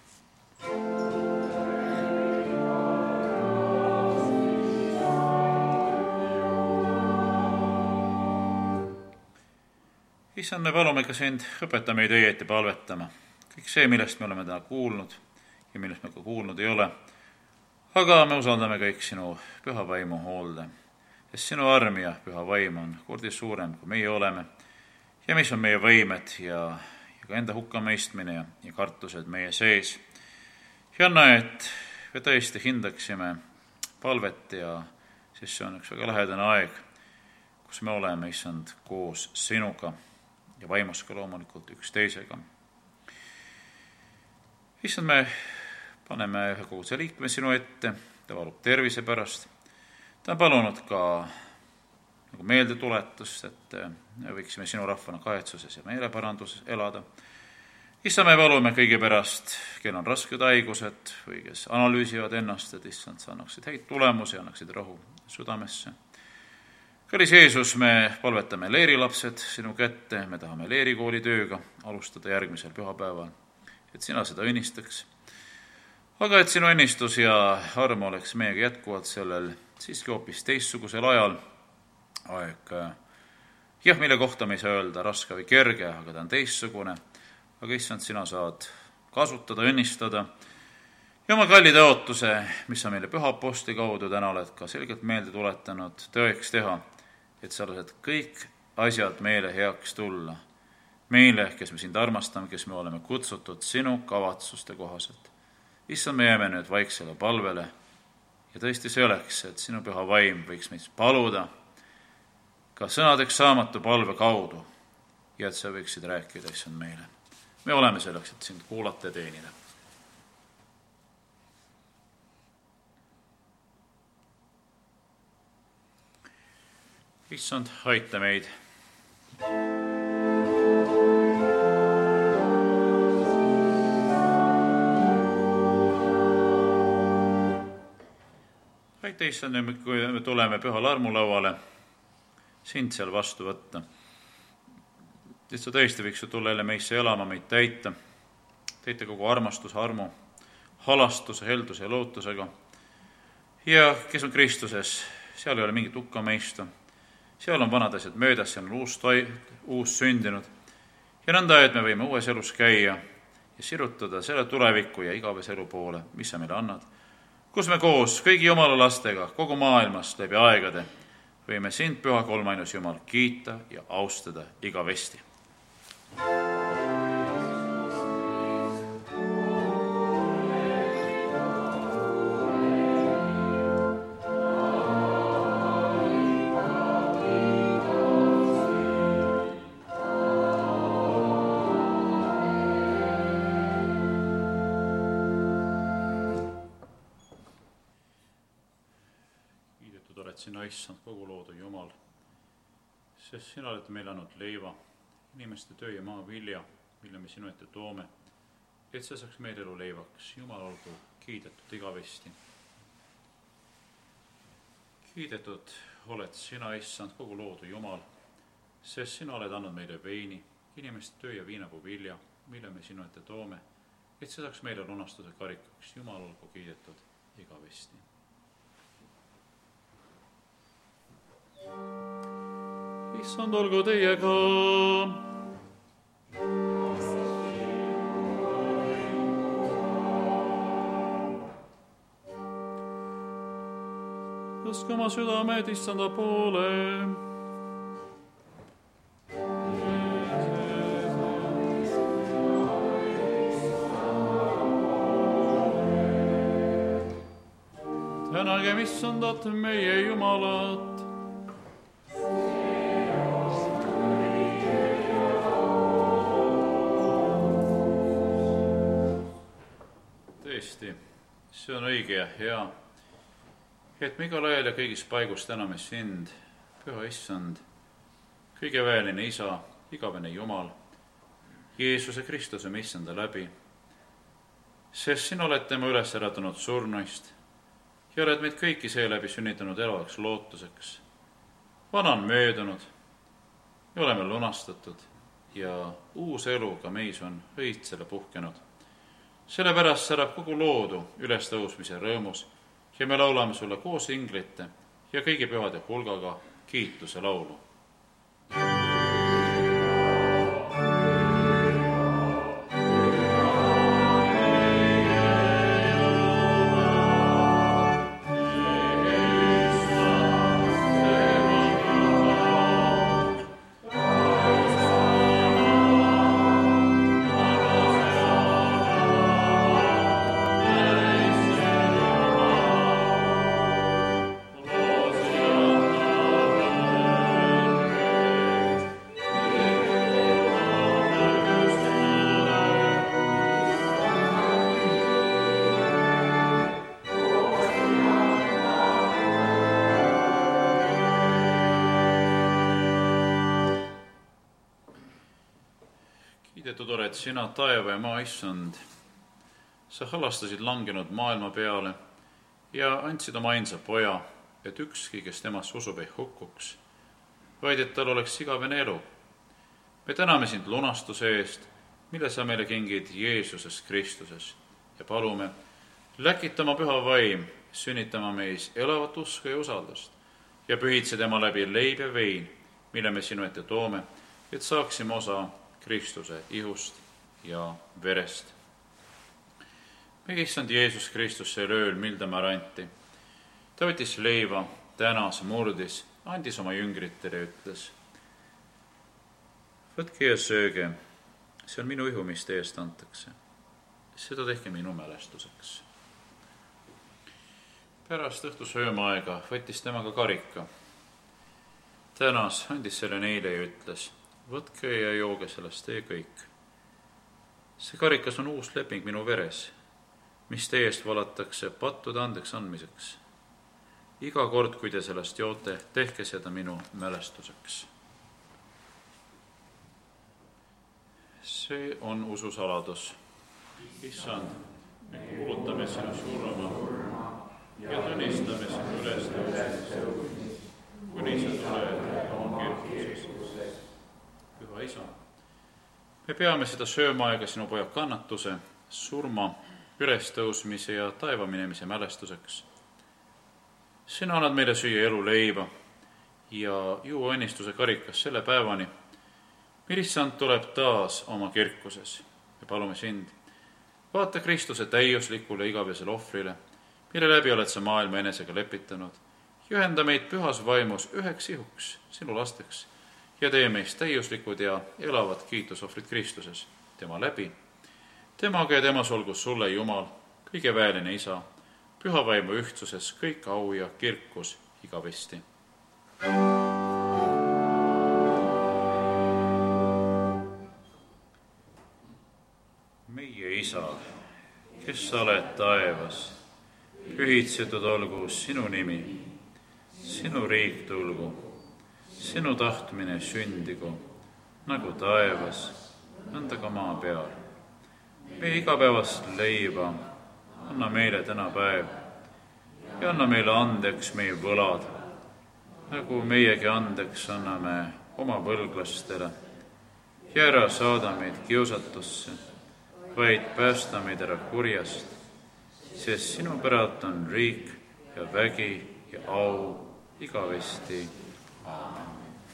S1: Issand, me palume ka sind, õpeta meid õieti palvetama. Kõik see, millest me oleme täna kuulnud ja millest me ka kuulnud ei ole, aga me usaldame kõik sinu püha vaimu hoolde, sest sinu arm ja püha vaim on kordi suurem, kui meie oleme ja mis on meie võimed ja, ja ka enda hukkamõistmine ja, ja kartused meie sees. Ja anna, et me tõesti hindaksime palvet ja siis see on üks väga lähedane aeg, kus me oleme, issand, koos sinuga ja vaimus ka loomulikult üks teisega. Issand, me paneme ühe koguduse liikme sinu ette, ta palub tervise pärast. Ta on palunud ka nagu meeldetuletust, et me võiksime sinu rahvana kahetsuses ja meeleparanduses elada. Issand, me palume kõigi pärast, kel on rasked haigused või kes analüüsivad ennast, et issand, sa annaksid häid tulemusi ja annaksid rahu südamesse. Kallis Jeesus, me palvetame leerilapsed sinu kätte, me tahame leerikooli tööga alustada järgmisel pühapäeval, et sina seda õnnistaks. Aga et sinu õnnistus ja arm oleks meiega jätkuvalt sellel siiski hoopis teistsugusel ajal, aeg, jah, mille kohta me ei saa öelda raske või kerge, aga ta on teistsugune, aga issand, sina saad kasutada, õnnistada ja oma kalli tõotuse, mis sa meile püha apostli kaudu täna oled ka selgelt meelde tuletanud, tõeks teha, et sa lased kõik asjad meile heaks tulla. Meile, kes me sind armastame, kes me oleme kutsutud sinu kavatsuste kohaselt. Issand, me jääme nüüd vaiksele palvele ja tõesti see oleks, et sinu püha vaim võiks meid paluda ka sõnadeks saamatu palve kaudu ja et sa võiksid rääkida, issand, meile. Me oleme selleks, et sind kuulata ja teenida. Issand, aita meid. Aita, issand, kui me tuleme pühal armulauale, sind seal vastu võtta. et sa tõesti võiks tulla jälle meisse elama, meid täita, täita kogu armastuse, armu, halastuse, helduse ja lootusega. Ja kes on Kristuses, seal ei ole mingit hukkamõistu, seal on vanad asjad möödas, seal on uus, toi, uus sündinud ja nõnda, et me võime uues elus käia ja sirutada selle tuleviku ja igavese elu poole, mis sa meile annad, kus me koos kõigi Jumala lastega kogu maailmast läbi aegade võime sind, püha kolmainus Jumal, kiita ja austada igavesti. Sina, issand, kogu loodu Jumal, sest sina oled meile andnud leiva, inimeste töö ja maa vilja, mille me sinu ette toome, et see saaks meil elu leivaks. Jumal olgu kiidetud igavesti. Kiidetud oled sina, issand, kogu loodu Jumal, sest sina oled andnud meile veini, inimeste töö ja viinapuu vilja, mille me sinu ette toome, et see saaks meile lunastuse karikaks. Jumal olgu kiidetud igavesti. Issand, olgu teiega. Tõstke oma südamed issanda poole. Tänagem issandat meie Jumalat. See on õige ja hea, et me igal ajal ja kõigis paigus täname sind, püha issand, kõige väeline isa, igavene Jumal, Jeesuse Kristuse me issanda läbi, sest sina oled tema üles äratanud surnuist ja oled meid kõiki seeläbi sünnitanud elavaks lootuseks. Vana on möödunud ja oleme lunastatud ja uus elu ka meis on õitsele puhkenud. Sellepärast särab kogu loodu üles tõusmise rõõmus ja me laulame sulle koos inglite ja kõigi pühade hulgaga kiituse laulu. Kiidetud oled sina, taeva ja maa issand. Sa halastasid langenud maailma peale ja andsid oma ainsa poja, et ükski, kes temasse usub, ei hukkuks, vaid et tal oleks igavene elu. Me täname sind lunastuse eest, mille sa meile kingid Jeesuses Kristuses ja palume, läkitama püha vaim, sünnitama meis elavat usku ja usaldust ja pühitse tema läbi leib ja vein, mille me sinu ette toome, et saaksime osa Kristuse ihust ja verest. Meie issand Jeesus Kristus sel ööl, mil ta meile anti. Ta võttis leiva, tänas, murdis, andis oma jüngritele ja ütles, võtke ja sööge, see on minu ihu, mis teie eest antakse. Seda tehke minu mälestuseks. Pärast õhtu söömaaega võttis temaga karika. Tänas, andis selle neile ja ütles, võtke ja jooge sellest teie kõik. See karikas on uus leping minu veres, mis teie eest valatakse pattude andeks andmiseks. Iga kord, kui te sellest joote, tehke seda minu mälestuseks. See on ususaladus. Issand, me kuulutame sinu surma ja tunnistame sinu ülestõusmist, kuni sa tuled oma kirkuses. Püha isa,
S3: me peame seda sööma aega sinu poja kannatuse, surma, ülestõusmise ja taeva minemise mälestuseks. Sina annad meile süüa elu leiba ja juua õnnistuse karikas selle päevani, mil issand tuleb taas oma kirkuses ja palume sind. Vaata Kristuse täiuslikule igavesele ohvrile, mille läbi oled sa maailma enesega lepitanud. Ühenda meid pühas vaimus üheks ihuks sinu lasteks ja tee meist täiuslikud ja elavad kiitusohvrid Kristuses, tema läbi. Temaga ja temas olgu sulle, Jumal, kõige väeline Isa, püha vaimu ühtsuses kõik au ja kirkus igavesti. Meie Isa, kes sa oled taevas, pühitsetud olgu sinu nimi, sinu riik tulgu, sinu tahtmine sündigu, nagu taevas, nõnda ka maa peal. Meie igapäevast leiba anna meile täna päev ja anna meile andeks meie võlad, nagu meiegi andeks anname oma võlglastele. Ja ära saada meid kiusatusse, vaid päästa meid ära kurjast, sest sinu päralt on riik ja vägi ja au igavesti. Aamen.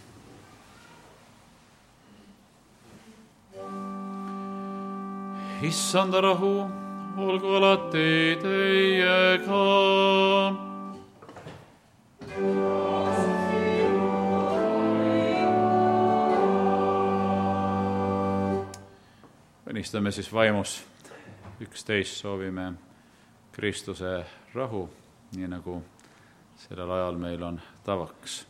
S3: Issanda rahu olgu alati teiega. Õnnistame siis vaimus üksteist, soovime Kristuse rahu, nii nagu sellel ajal meil on tavaks.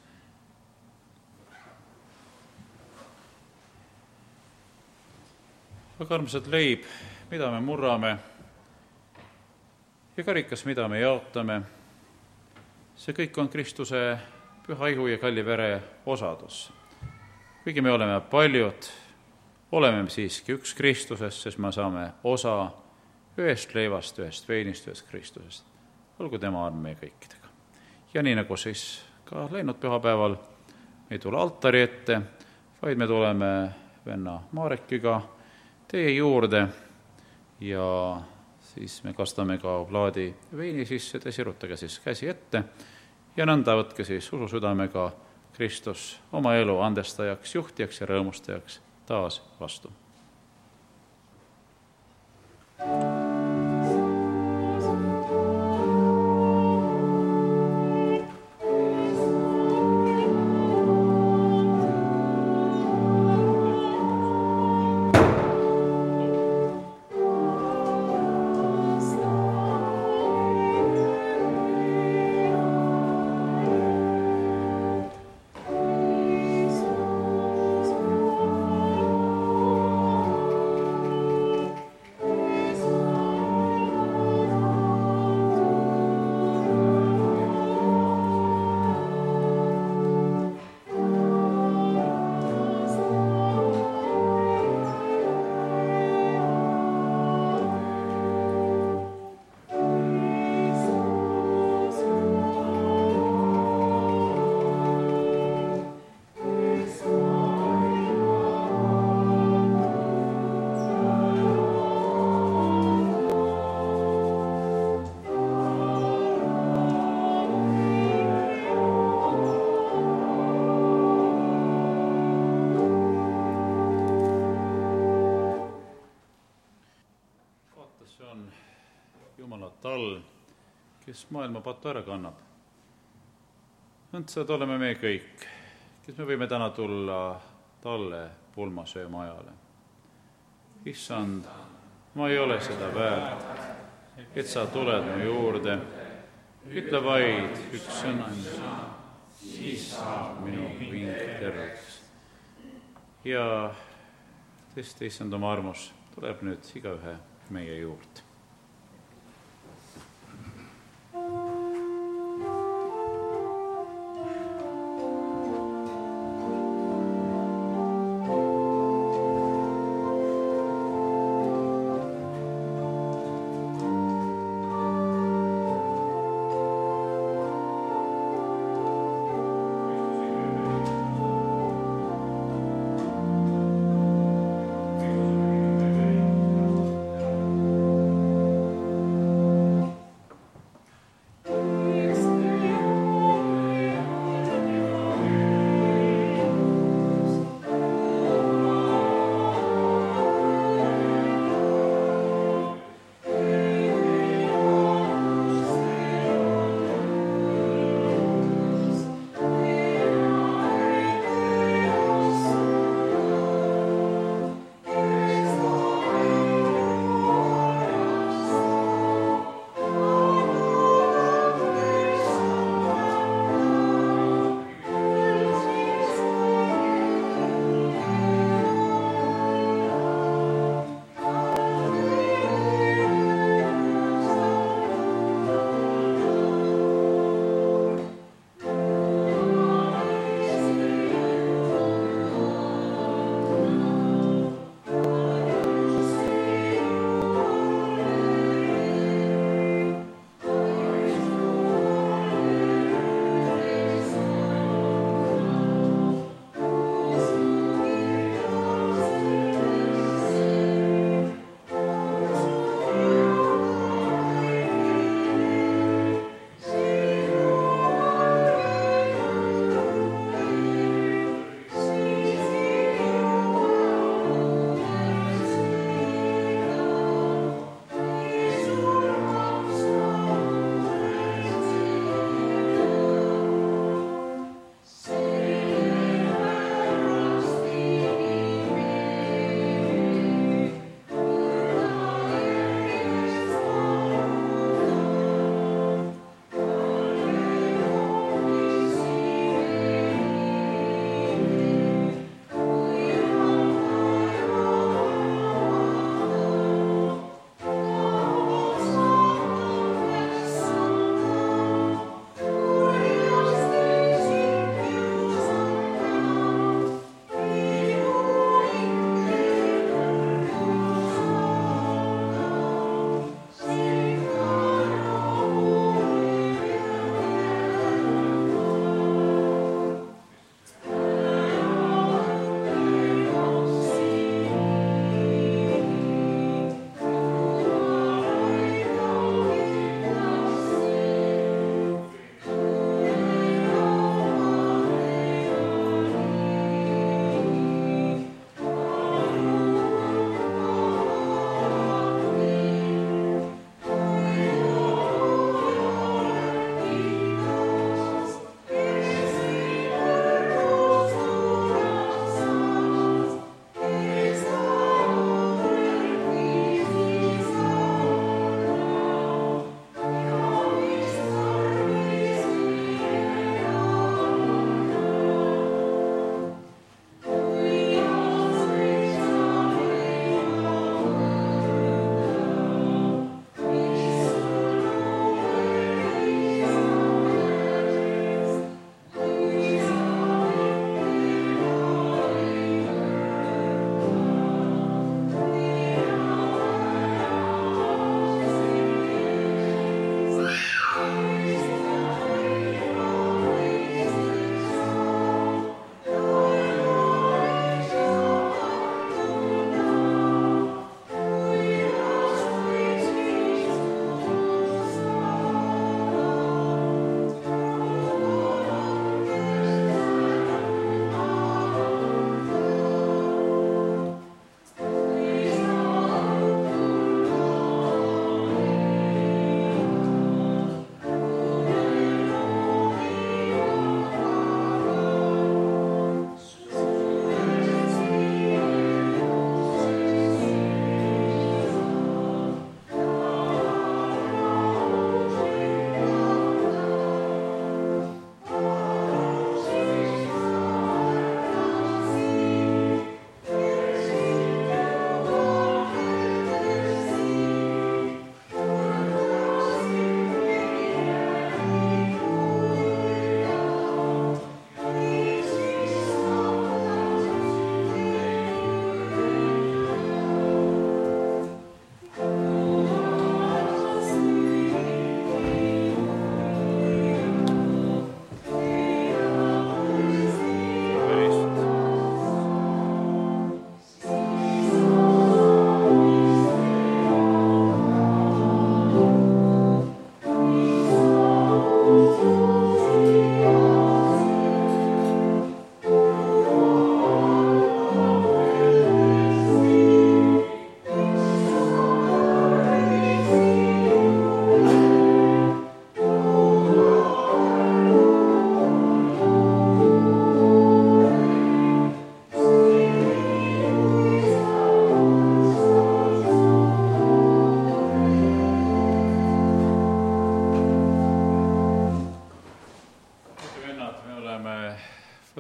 S3: Aga armsad, leib, mida me murrame ja karikas, mida me jaotame, see kõik on Kristuse püha ihu ja kalli vere osadus. Kuigi me oleme paljud, oleme siiski üks Kristuses, sest me saame osa ühest leivast, ühest veinist, ühest Kristusest. Olgu tema arm meie kõikidega. Ja nii nagu siis ka läinud pühapäeval, me ei tule altari ette, vaid me tuleme venna Marekiga teie juurde ja siis me kastame ka plaadi veini sisse, te sirutage siis käsi ette ja nõnda võtke siis usu südamega Kristus oma elu andestajaks, juhtijaks ja rõõmustajaks taas vastu. Tal, kes maailma patu ära kannab. Nõndsad oleme me kõik, kes me võime täna tulla talle pulmasööma ajale. Issand, ma ei ole seda väärt, et sa tuled mu juurde. Ütle vaid üks sõna, siis saab minu hing terveks. Ja tõesti, issand oma armus tuleb nüüd igaühe meie juurde.
S4: Thank you.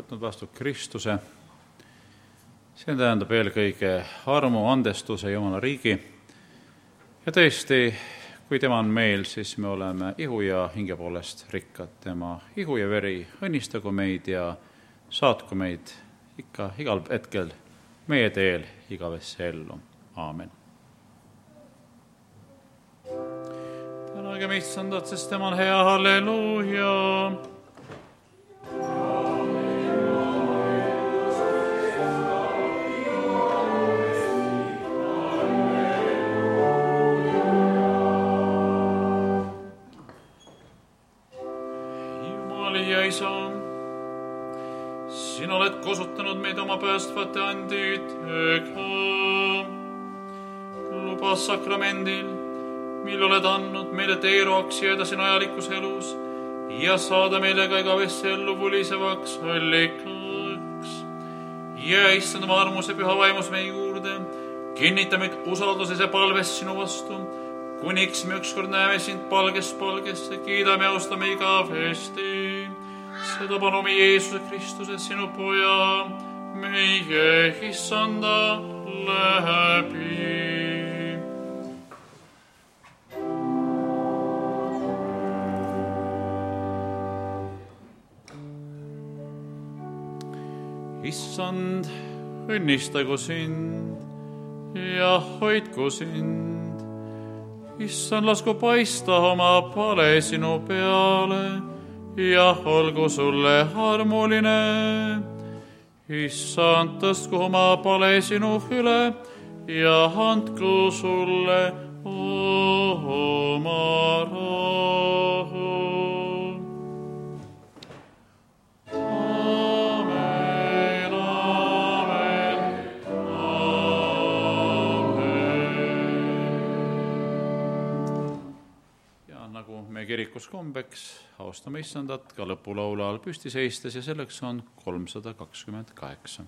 S1: võtnud vastu Kristuse. See tähendab eelkõige armu, andestuse, Jumala riigi. Ja tõesti, kui tema on meil, siis me oleme ihu ja hinge poolest rikkad. Tema ihu ja veri õnnistagu meid ja saatku meid ikka igal hetkel meie teel igavesse ellu. Aamen. Tänagem Issandat, sest tema on hea, halleluuja. Jumal ja Isa, sina oled kosutanud meid oma päästvate anditega. Luba sakramendil, mille oled andnud meile teeroaks jääda siin ajalikus elus ja saada meile ka igavesse ellu vulisevaks allikaks. Jää Issand oma armuse püha vaimus meie juurde, kinnita meid usalduses ja palves sinu vastu, kuniks me ükskord näeme sind palgest palgesse, kiidame ja austame igavesti. Seda palume Jeesuse Kristuse, sinu poja, meie Issanda läbi. Issand, õnnistagu sind ja hoidku sind. Issand, lasku paista oma pale sinu peale ja olgu sulle armuline. Issand, tõstku oma pale sinu üle ja andku sulle oma rahu. Kirikus kombeks austame Issandat ka lõpulaula all püsti seistes ja selleks on kolmsada kakskümmend kaheksa.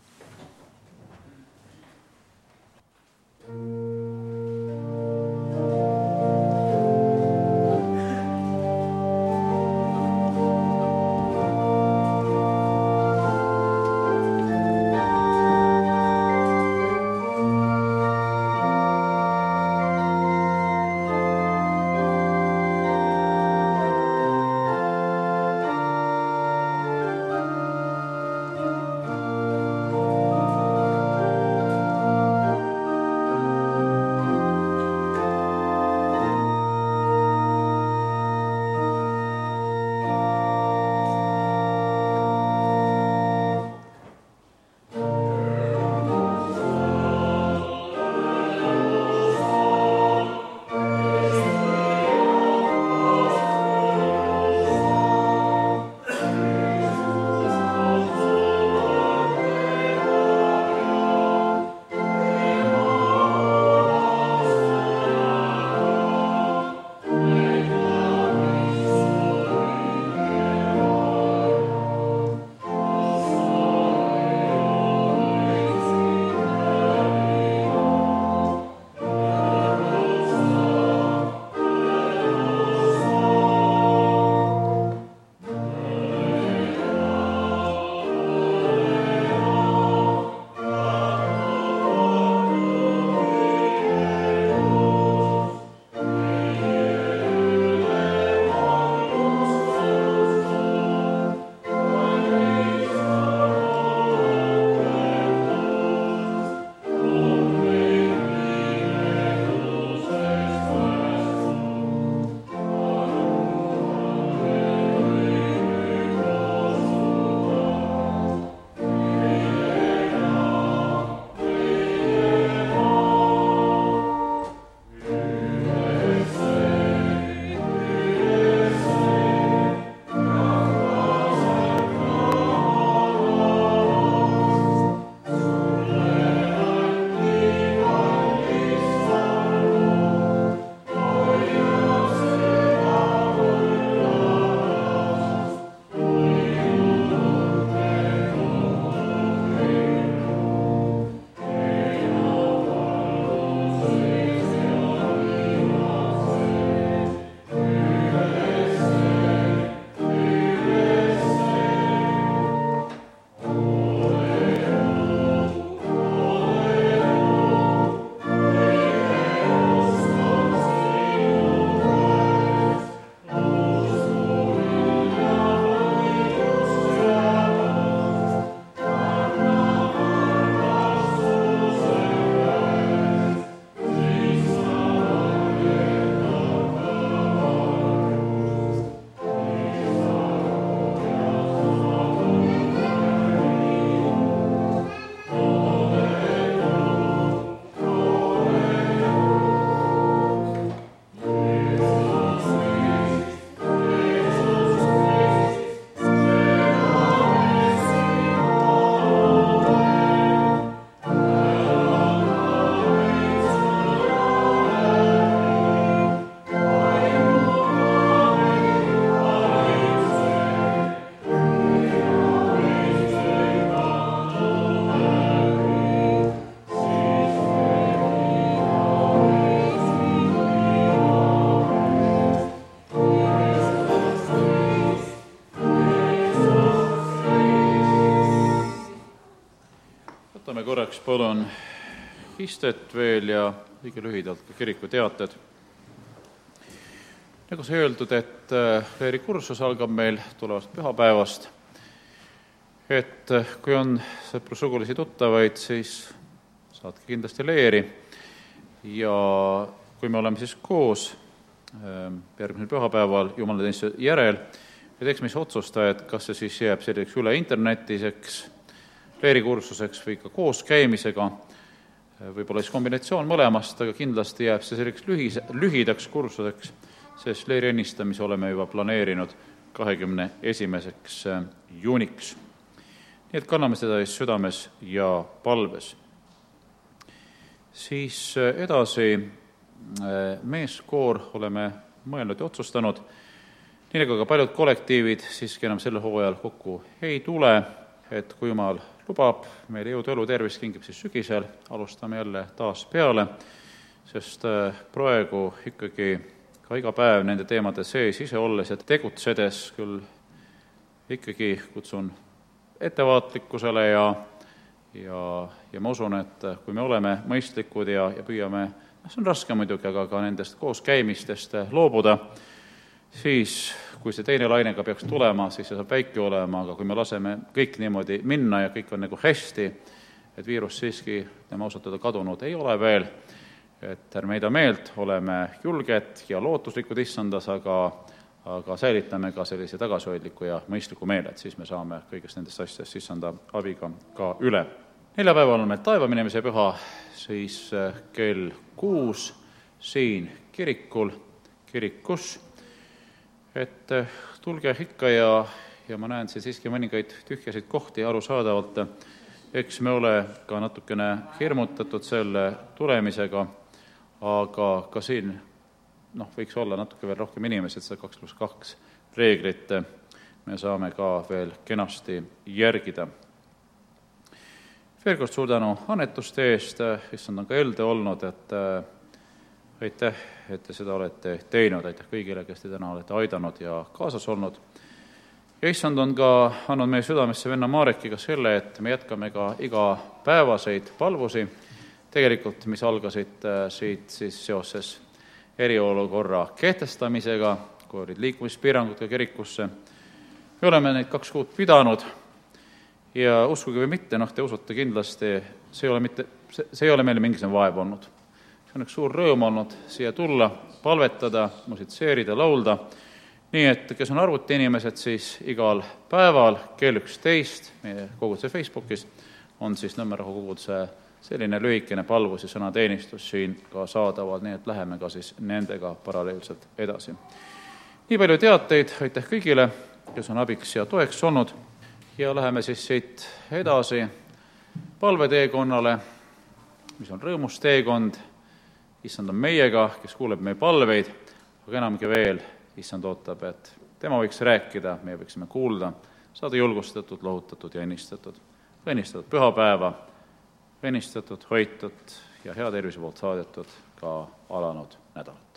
S1: palun istet veel ja õige lühidalt ka kiriku teated. Nagu sai öeldud, et leerikursus algab meil tulevast pühapäevast, et kui on sõpru-sugulisi tuttavaid, siis saatke kindlasti leeri ja kui me oleme siis koos järgmisel pühapäeval jumalateenistuse järel, ja teeks me siis otsusta, et kas see siis jääb selliseks üle internetiseks leerikursuseks või ka koos käimisega, võib-olla siis kombinatsioon mõlemast, aga kindlasti jääb see selliseks lühis, lühidaks kursuseks, sest leeri ennistamise oleme juba planeerinud kahekümne esimeseks juuniks. Nii et kanname seda siis südames ja palves. Siis edasi meeskoor oleme mõelnud ja otsustanud, nii nagu ka paljud kollektiivid siiski enam selle hooajal kokku ei tule, et kui jumal lubab, meile jõudu, elu, tervist kingib siis sügisel, alustame jälle taas peale, sest praegu ikkagi ka iga päev nende teemade sees ise olles ja tegutsedes küll ikkagi kutsun ettevaatlikkusele ja, ja, ja ma usun, et kui me oleme mõistlikud ja, ja püüame, see on raske muidugi, aga ka nendest kooskäimistest loobuda, siis kui see teine laine ka peaks tulema, siis see saab väike olema, aga kui me laseme kõik niimoodi minna ja kõik on nagu hästi, et viirus siiski, tema ausalt öelda kadunud ei ole veel, et ärme heida meelt, oleme julged ja lootuslikud issandas, aga, aga säilitame ka sellise tagasihoidliku ja mõistliku meele, et siis me saame kõigest nendest asjadest issanda abiga ka üle. Neljapäeval on meil taeva minemise püha, siis kell kuus siin kirikul, kirikus, et tulge ikka ja, ja ma näen siin siiski mõningaid tühjasid kohti arusaadavalt, eks me ole ka natukene hirmutatud selle tulemisega, aga ka siin noh, võiks olla natuke veel rohkem inimesed, seda kaks pluss kaks reeglit me saame ka veel kenasti järgida. Veel kord suur tänu annetuste eest, issand on ka elde olnud, et aitäh, et te seda olete teinud, aitäh kõigile, kes te täna olete aidanud ja kaasas olnud. Ja issand on ka andnud meie südamesse venna Marekiga selle, et me jätkame ka igapäevaseid palvusi, tegelikult mis algasid siit siis seoses eriolukorra kehtestamisega, kui olid liikumispiirangud ka kirikusse. Me oleme neid kaks kuud pidanud ja uskuge või mitte, noh, te usute kindlasti, see ei ole, mitte, see, see ei ole meile mingisugune vaev olnud. See on üks suur rõõm olnud siia tulla, palvetada, musitseerida, laulda. Nii et kes on arvuti inimesed, siis igal päeval kell üksteist meie koguduse Facebookis on siis Nõmmerahu koguduse selline lühikene palvus ja sõnateenistus siin ka saadaval, nii et läheme ka siis nendega paralleelselt edasi. Nii palju teateid, aitäh kõigile, kes on abiks ja toeks olnud ja läheme siis siit edasi palveteekonnale, mis on rõõmus teekond. Issand on meiega, kes kuuleb meie palveid, aga enamgi veel, issand ootab, et tema võiks rääkida, meie võiksime kuulda, saada julgustatud, lohutatud ja ennistatud. Õnnistatud pühapäeva, õnnistatud, hoitud ja hea tervise poolt saadetud ka alanud nädalat.